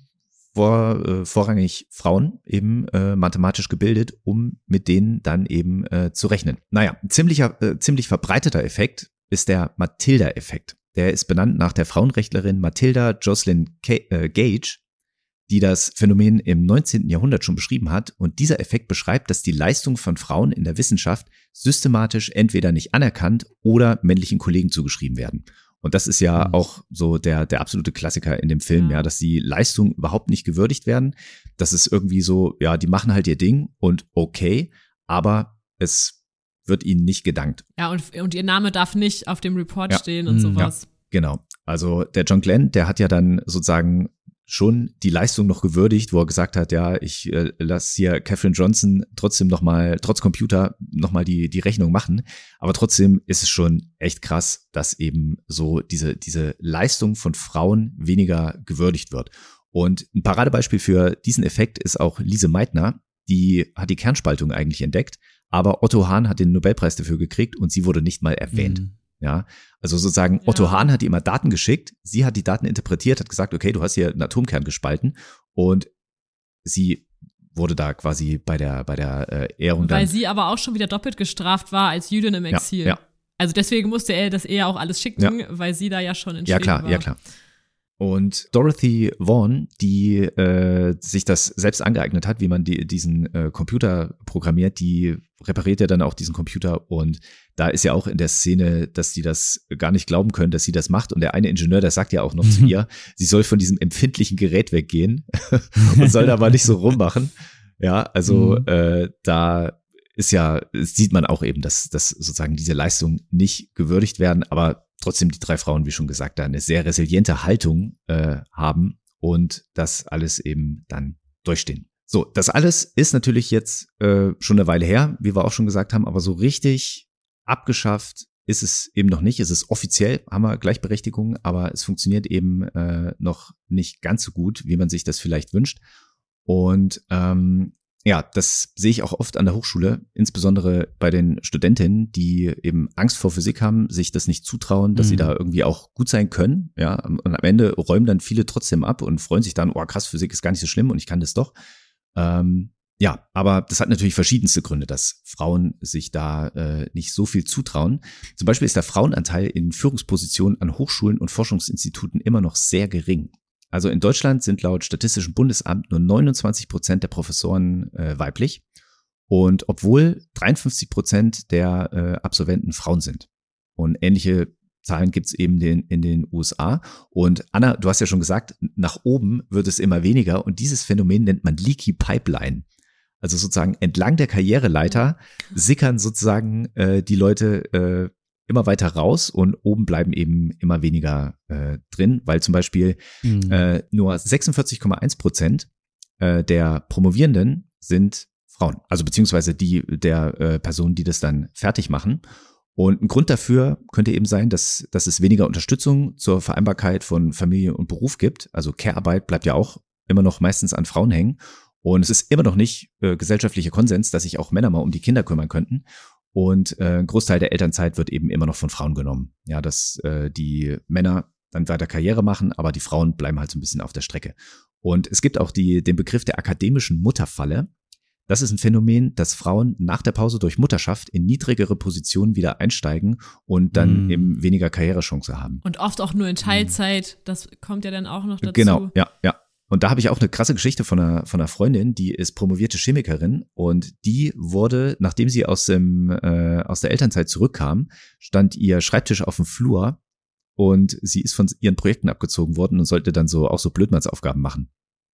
vor, äh, vorrangig Frauen eben äh, mathematisch gebildet, um mit denen dann eben äh, zu rechnen. Naja, ein ziemlicher, äh, ziemlich verbreiteter Effekt ist der Matilda-Effekt. Der ist benannt nach der Frauenrechtlerin Matilda Jocelyn K- äh, Gage, die das Phänomen im neunzehnten Jahrhundert schon beschrieben hat. Und dieser Effekt beschreibt, dass die Leistung von Frauen in der Wissenschaft systematisch entweder nicht anerkannt oder männlichen Kollegen zugeschrieben werden. Und das ist ja mhm. auch so der, der absolute Klassiker in dem Film, ja. ja, dass die Leistungen überhaupt nicht gewürdigt werden. Das ist irgendwie so, ja, die machen halt ihr Ding und okay, aber es wird ihnen nicht gedankt. Ja, und, und ihr Name darf nicht auf dem Report ja. stehen und sowas. Ja, genau. Also der John Glenn, der hat ja dann sozusagen schon die Leistung noch gewürdigt, wo er gesagt hat, ja, ich äh, lasse hier Katherine Johnson trotzdem nochmal, trotz Computer, nochmal die, die Rechnung machen. Aber trotzdem ist es schon echt krass, dass eben so diese, diese Leistung von Frauen weniger gewürdigt wird. Und ein Paradebeispiel für diesen Effekt ist auch Lise Meitner, die hat die Kernspaltung eigentlich entdeckt, aber Otto Hahn hat den Nobelpreis dafür gekriegt und sie wurde nicht mal erwähnt. Mhm. Ja, also sozusagen ja. Otto Hahn hat ihr immer Daten geschickt, sie hat die Daten interpretiert, hat gesagt, okay, du hast hier einen Atomkern gespalten und sie wurde da quasi bei der bei der äh, Ehrung dann. Weil sie aber auch schon wieder doppelt gestraft war als Jüdin im Exil. Ja, ja. Also deswegen musste er das eher auch alles schicken, ja. weil sie da ja schon in Ja klar, war. ja klar. Und Dorothy Vaughan, die äh, sich das selbst angeeignet hat, wie man die, diesen äh, Computer programmiert, die repariert ja dann auch diesen Computer und da ist ja auch in der Szene, dass sie das gar nicht glauben können, dass sie das macht und der eine Ingenieur, der sagt ja auch noch zu ihr, sie soll von diesem empfindlichen Gerät weggehen und soll da mal nicht so rummachen. Ja, also mhm. äh, da ist ja, sieht man auch eben, dass, dass sozusagen diese Leistungen nicht gewürdigt werden, aber trotzdem die drei Frauen, wie schon gesagt, da eine sehr resiliente Haltung äh, haben und das alles eben dann durchstehen. So, das alles ist natürlich jetzt äh, schon eine Weile her, wie wir auch schon gesagt haben, aber so richtig abgeschafft ist es eben noch nicht. Es ist offiziell, haben wir Gleichberechtigung, aber es funktioniert eben äh, noch nicht ganz so gut, wie man sich das vielleicht wünscht. Und ähm, ja, das sehe ich auch oft an der Hochschule, insbesondere bei den Studentinnen, die eben Angst vor Physik haben, sich das nicht zutrauen, dass mhm. sie da irgendwie auch gut sein können. Ja, und am Ende räumen dann viele trotzdem ab und freuen sich dann, oh krass, Physik ist gar nicht so schlimm und ich kann das doch. Ähm, ja, aber das hat natürlich verschiedenste Gründe, dass Frauen sich da äh, nicht so viel zutrauen. Zum Beispiel ist der Frauenanteil in Führungspositionen an Hochschulen und Forschungsinstituten immer noch sehr gering. Also in Deutschland sind laut Statistischem Bundesamt nur neunundzwanzig Prozent der Professoren äh, weiblich und obwohl dreiundfünfzig Prozent der äh, Absolventen Frauen sind. Und ähnliche Zahlen gibt's eben den, in den U S A. Und Anna, du hast ja schon gesagt, nach oben wird es immer weniger und dieses Phänomen nennt man Leaky Pipeline. Also sozusagen entlang der Karriereleiter sickern sozusagen äh, die Leute äh, immer weiter raus und oben bleiben eben immer weniger äh, drin, weil zum Beispiel mhm. äh, nur sechsundvierzig Komma eins Prozent äh, der Promovierenden sind Frauen, also beziehungsweise die der äh, Personen, die das dann fertig machen. Und ein Grund dafür könnte eben sein, dass, dass es weniger Unterstützung zur Vereinbarkeit von Familie und Beruf gibt. Also Care-Arbeit bleibt ja auch immer noch meistens an Frauen hängen. Und es ist immer noch nicht äh, gesellschaftlicher Konsens, dass sich auch Männer mal um die Kinder kümmern könnten. Und äh, ein Großteil der Elternzeit wird eben immer noch von Frauen genommen. Ja, dass äh, die Männer dann weiter Karriere machen, aber die Frauen bleiben halt so ein bisschen auf der Strecke. Und es gibt auch die, den Begriff der akademischen Mutterfalle. Das ist ein Phänomen, dass Frauen nach der Pause durch Mutterschaft in niedrigere Positionen wieder einsteigen und dann mm. eben weniger Karrierechance haben. Und oft auch nur in Teilzeit, das kommt ja dann auch noch dazu. Genau, ja, ja. Und da habe ich auch eine krasse Geschichte von einer, von einer Freundin, die ist promovierte Chemikerin und die wurde, nachdem sie aus dem äh, aus der Elternzeit zurückkam, stand ihr Schreibtisch auf dem Flur und sie ist von ihren Projekten abgezogen worden und sollte dann so auch so Blödmannsaufgaben machen.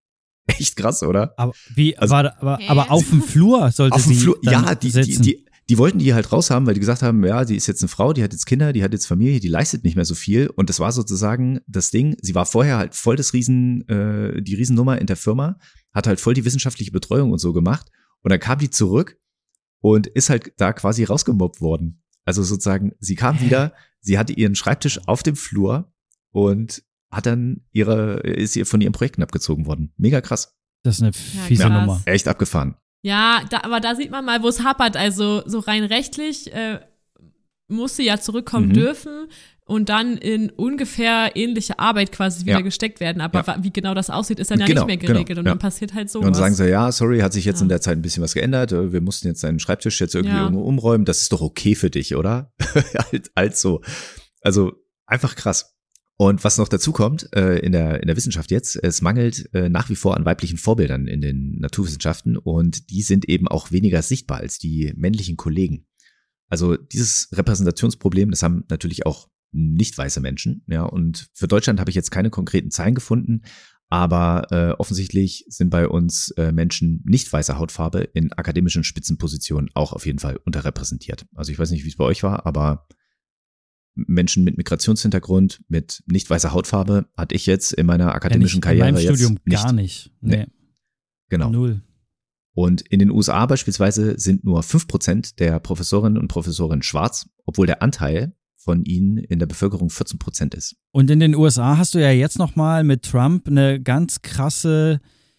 Echt krass, oder? Aber wie also, war aber, aber auf dem Flur sollte auf dem sie Flur, dann ja, die, sitzen. die, die die wollten die halt raushaben, weil die gesagt haben, ja, die ist jetzt eine Frau, die hat jetzt Kinder, die hat jetzt Familie, die leistet nicht mehr so viel. Und das war sozusagen das Ding. Sie war vorher halt voll das Riesen, äh, die Riesennummer in der Firma, hat halt voll die wissenschaftliche Betreuung und so gemacht. Und dann kam die zurück und ist halt da quasi rausgemobbt worden. Also sozusagen, sie kam wieder, sie hatte ihren Schreibtisch auf dem Flur und hat dann ihre, ist ihr von ihren Projekten abgezogen worden. Mega krass. Das ist eine fiese Ja, Nummer. Echt abgefahren. Ja, da, aber da sieht man mal, wo es hapert. Also so rein rechtlich äh, muss sie ja zurückkommen Mhm. dürfen und dann in ungefähr ähnliche Arbeit quasi wieder Ja. gesteckt werden. Aber Ja. wa- wie genau das aussieht, ist dann ja Genau, nicht mehr genau, geregelt. Und ja. dann passiert halt sowas. Und dann sagen sie, ja, sorry, hat sich jetzt Ja. in der Zeit ein bisschen was geändert. äh, Wir mussten jetzt deinen Schreibtisch jetzt irgendwie Ja. irgendwo umräumen. Das ist doch okay für dich, oder? halt, halt so. Also einfach krass. Und was noch dazu kommt äh, in der in der Wissenschaft jetzt, es mangelt äh, nach wie vor an weiblichen Vorbildern in den Naturwissenschaften und die sind eben auch weniger sichtbar als die männlichen Kollegen. Also dieses Repräsentationsproblem, das haben natürlich auch nicht weiße Menschen, ja, und für Deutschland habe ich jetzt keine konkreten Zahlen gefunden, aber äh, offensichtlich sind bei uns äh, Menschen nicht weißer Hautfarbe in akademischen Spitzenpositionen auch auf jeden Fall unterrepräsentiert. Also ich weiß nicht, wie es bei euch war, aber Menschen mit Migrationshintergrund, mit nicht weißer Hautfarbe, hatte ich jetzt in meiner akademischen in Karriere meinem jetzt Studium nicht. gar nicht. Nee, Nee. Genau. null. Und in den U S A beispielsweise sind nur fünf Prozent der Professorinnen und Professoren schwarz, obwohl der Anteil von ihnen in der Bevölkerung vierzehn Prozent ist. Und in den U S A hast du ja jetzt nochmal mit Trump eine ganz krasse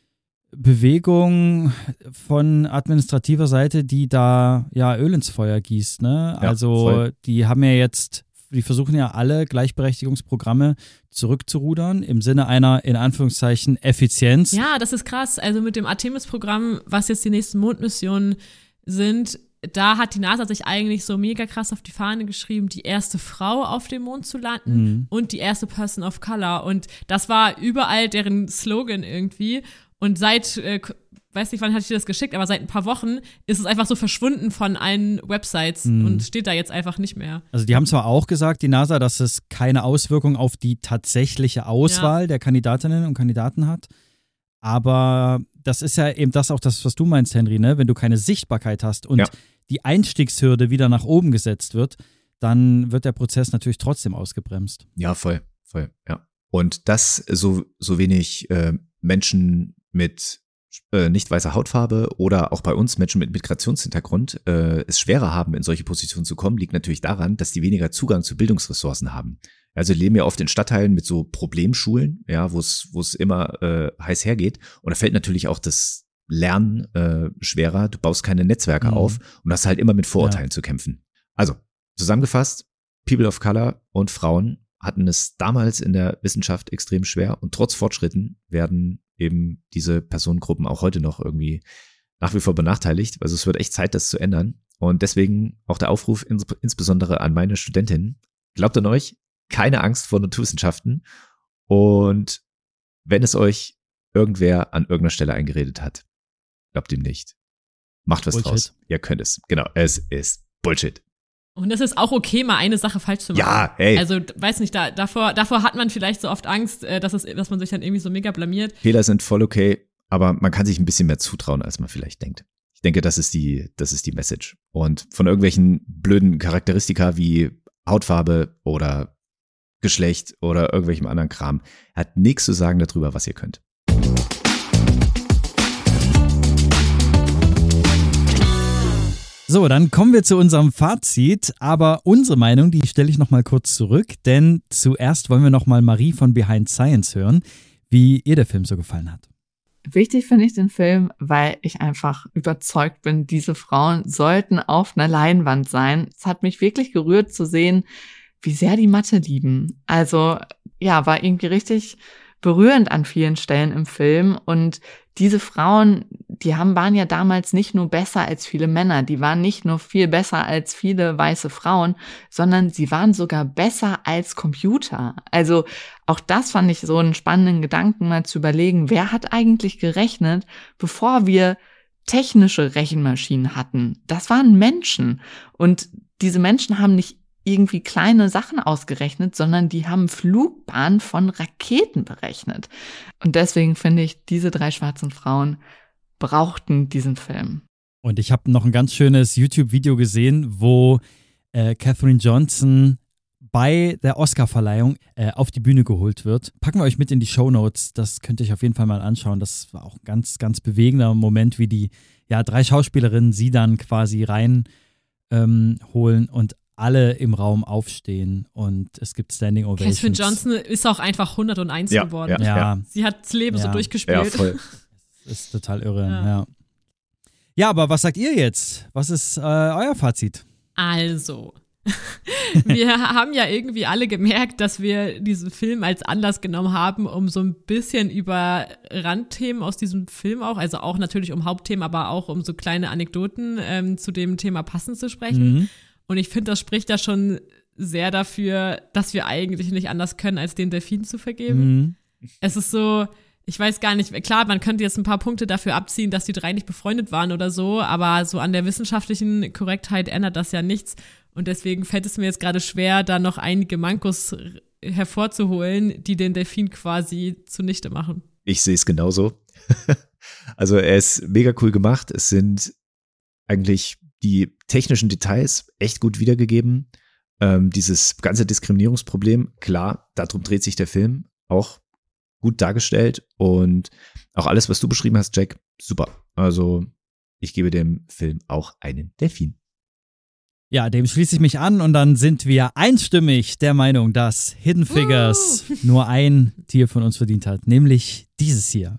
Bewegung von administrativer Seite, die da ja Öl ins Feuer gießt. Ne? Ja, also voll. die haben ja jetzt, die versuchen ja alle Gleichberechtigungsprogramme zurückzurudern im Sinne einer, in Anführungszeichen, Effizienz. Ja, das ist krass. Also mit dem Artemis-Programm, was jetzt die nächsten Mondmissionen sind, da hat die NASA sich eigentlich so mega krass auf die Fahne geschrieben, die erste Frau auf dem Mond zu landen Mhm. und die erste Person of Color. Und das war überall deren Slogan irgendwie. Und seit, äh, weiß nicht, wann hatte ich dir das geschickt, aber seit ein paar Wochen ist es einfach so verschwunden von allen Websites Mhm. und steht da jetzt einfach nicht mehr. Also die haben zwar auch gesagt, die NASA, dass es keine Auswirkung auf die tatsächliche Auswahl der Kandidatinnen und Kandidaten hat, aber das ist ja eben das auch das, was du meinst, Henry, ne? Wenn du keine Sichtbarkeit hast und Ja. die Einstiegshürde wieder nach oben gesetzt wird, dann wird der Prozess natürlich trotzdem ausgebremst. Ja, voll, voll, ja. Und dass so, so wenig äh, Menschen mit äh, nicht weißer Hautfarbe oder auch bei uns Menschen mit Migrationshintergrund äh, es schwerer haben, in solche Positionen zu kommen, liegt natürlich daran, dass die weniger Zugang zu Bildungsressourcen haben. Also die leben ja oft in Stadtteilen mit so Problemschulen, ja, wo es wo es immer äh, heiß hergeht. Und da fällt natürlich auch das Lernen äh, schwerer. Du baust keine Netzwerke Mhm. auf und hast halt immer mit Vorurteilen zu kämpfen. Also zusammengefasst: People of Color und Frauen hatten es damals in der Wissenschaft extrem schwer und trotz Fortschritten werden eben diese Personengruppen auch heute noch irgendwie nach wie vor benachteiligt. Also es wird echt Zeit, das zu ändern. Und deswegen auch der Aufruf ins, insbesondere an meine Studentinnen: Glaubt an euch, keine Angst vor Naturwissenschaften. Und wenn es euch irgendwer an irgendeiner Stelle eingeredet hat, glaubt ihm nicht. Macht was Bullshit. draus. Ihr könnt es. Genau, es ist Bullshit. Und es ist auch okay, mal eine Sache falsch zu machen. Ja, hey. Also, weiß nicht, da, davor, davor hat man vielleicht so oft Angst, äh, dass, es, dass man sich dann irgendwie so mega blamiert. Fehler sind voll okay, aber man kann sich ein bisschen mehr zutrauen, als man vielleicht denkt. Ich denke, das ist die, das ist die Message. Und von irgendwelchen blöden Charakteristika wie Hautfarbe oder Geschlecht oder irgendwelchem anderen Kram hat nichts zu sagen darüber, was ihr könnt. So, dann kommen wir zu unserem Fazit, aber unsere Meinung, die stelle ich nochmal kurz zurück, denn zuerst wollen wir nochmal Marie von Behind Science hören, wie ihr der Film so gefallen hat. Wichtig finde ich den Film, weil ich einfach überzeugt bin, diese Frauen sollten auf einer Leinwand sein. Es hat mich wirklich gerührt zu sehen, wie sehr die Mathe lieben. Also ja, war irgendwie richtig berührend an vielen Stellen im Film. Und diese Frauen, die haben, waren ja damals nicht nur besser als viele Männer, die waren nicht nur viel besser als viele weiße Frauen, sondern sie waren sogar besser als Computer. Also auch das fand ich so einen spannenden Gedanken, mal zu überlegen, wer hat eigentlich gerechnet, bevor wir technische Rechenmaschinen hatten? Das waren Menschen. Und diese Menschen haben nicht irgendwie kleine Sachen ausgerechnet, sondern die haben Flugbahnen von Raketen berechnet. Und deswegen finde ich, diese drei schwarzen Frauen brauchten diesen Film. Und ich habe noch ein ganz schönes YouTube-Video gesehen, wo äh, Katherine Johnson bei der Oscar-Verleihung äh, auf die Bühne geholt wird. Packen wir euch mit in die Shownotes, das könnt ihr euch auf jeden Fall mal anschauen. Das war auch ein ganz, ganz bewegender Moment, wie die ja, drei Schauspielerinnen sie dann quasi reinholen ähm, holen und alle im Raum aufstehen und es gibt Standing Ovations. Katherine Johnson ist auch einfach hunderteins Ja, geworden. ja, Ja, Sie hat das Leben Ja. so durchgespielt. Ja, voll. Das ist total irre, Ja. ja. Ja, aber was sagt ihr jetzt? Was ist äh, euer Fazit? Also, wir haben ja irgendwie alle gemerkt, dass wir diesen Film als Anlass genommen haben, um so ein bisschen über Randthemen aus diesem Film auch, also auch natürlich um Hauptthemen, aber auch um so kleine Anekdoten ähm, zu dem Thema passend zu sprechen. Mhm. Und ich finde, das spricht ja schon sehr dafür, dass wir eigentlich nicht anders können, als den Delfin zu vergeben. Mhm. Es ist so, ich weiß gar nicht, klar, man könnte jetzt ein paar Punkte dafür abziehen, dass die drei nicht befreundet waren oder so, aber so an der wissenschaftlichen Korrektheit ändert das ja nichts. Und deswegen fällt es mir jetzt gerade schwer, da noch einige Mankos hervorzuholen, die den Delfin quasi zunichte machen. Ich sehe es genauso. Also er ist mega cool gemacht. Es sind eigentlich die technischen Details echt gut wiedergegeben. Ähm, dieses ganze Diskriminierungsproblem, klar, darum dreht sich der Film, auch gut dargestellt. Und auch alles, was du beschrieben hast, Jack, super. Also ich gebe dem Film auch einen Delfin. Ja, dem schließe ich mich an und dann sind wir einstimmig der Meinung, dass Hidden Figures uh. nur ein Tier von uns verdient hat, nämlich dieses hier.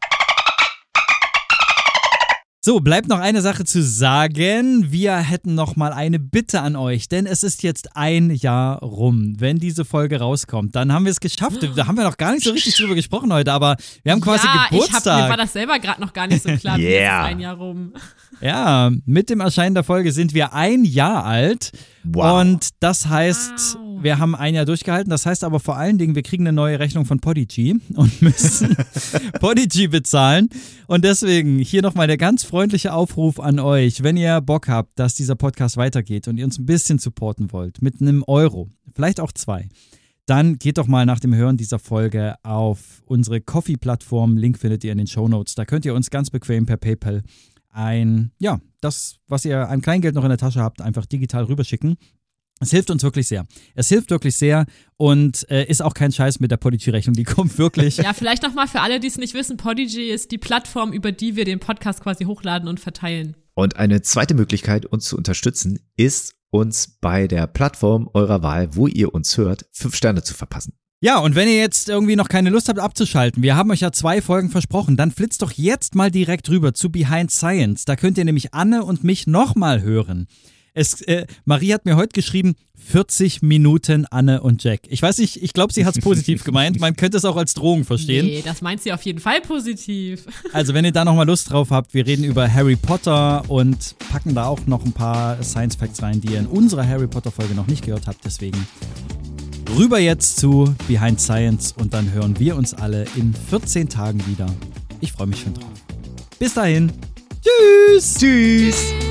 So, bleibt noch eine Sache zu sagen. Wir hätten noch mal eine Bitte an euch, denn es ist jetzt ein Jahr rum. Wenn diese Folge rauskommt, dann haben wir es geschafft. Da haben wir noch gar nicht so richtig drüber gesprochen heute, aber wir haben quasi ja, Geburtstag. Ich hab, mir war das selber gerade noch gar nicht so klar, wie yeah. es ist ein Jahr rum. Ja, mit dem Erscheinen der Folge sind wir ein Jahr alt. Wow. Und das heißt, wow. wir haben ein Jahr durchgehalten. Das heißt aber vor allen Dingen, wir kriegen eine neue Rechnung von Podigy und müssen Podigy bezahlen. Und deswegen hier nochmal der ganz freundliche Aufruf an euch. Wenn ihr Bock habt, dass dieser Podcast weitergeht und ihr uns ein bisschen supporten wollt, mit einem Euro, vielleicht auch zwei, dann geht doch mal nach dem Hören dieser Folge auf unsere Coffee-Plattform. Link findet ihr in den Shownotes. Da könnt ihr uns ganz bequem per PayPal ein, ja, das, was ihr an Kleingeld noch in der Tasche habt, einfach digital rüberschicken. Es hilft uns wirklich sehr. Es hilft wirklich sehr und äh, ist auch kein Scheiß mit der Podigy-Rechnung, die kommt wirklich. Ja, vielleicht nochmal für alle, die es nicht wissen, Podigy ist die Plattform, über die wir den Podcast quasi hochladen und verteilen. Und eine zweite Möglichkeit, uns zu unterstützen, ist, uns bei der Plattform eurer Wahl, wo ihr uns hört, fünf Sterne zu verpassen. Ja, und wenn ihr jetzt irgendwie noch keine Lust habt abzuschalten, wir haben euch ja zwei Folgen versprochen, dann flitzt doch jetzt mal direkt rüber zu Behind Science. Da könnt ihr nämlich Anne und mich nochmal hören. Es, äh, Marie hat mir heute geschrieben, vierzig Minuten Anne und Jack. Ich weiß nicht, ich glaube, sie hat es positiv gemeint. Man könnte es auch als Drohung verstehen. Nee, das meint sie auf jeden Fall positiv. Also wenn ihr da nochmal Lust drauf habt, wir reden über Harry Potter und packen da auch noch ein paar Science Facts rein, die ihr in unserer Harry Potter Folge noch nicht gehört habt. Deswegen rüber jetzt zu Behind Science und dann hören wir uns alle in vierzehn Tagen wieder. Ich freue mich schon drauf. Bis dahin. Tschüss. Tschüss.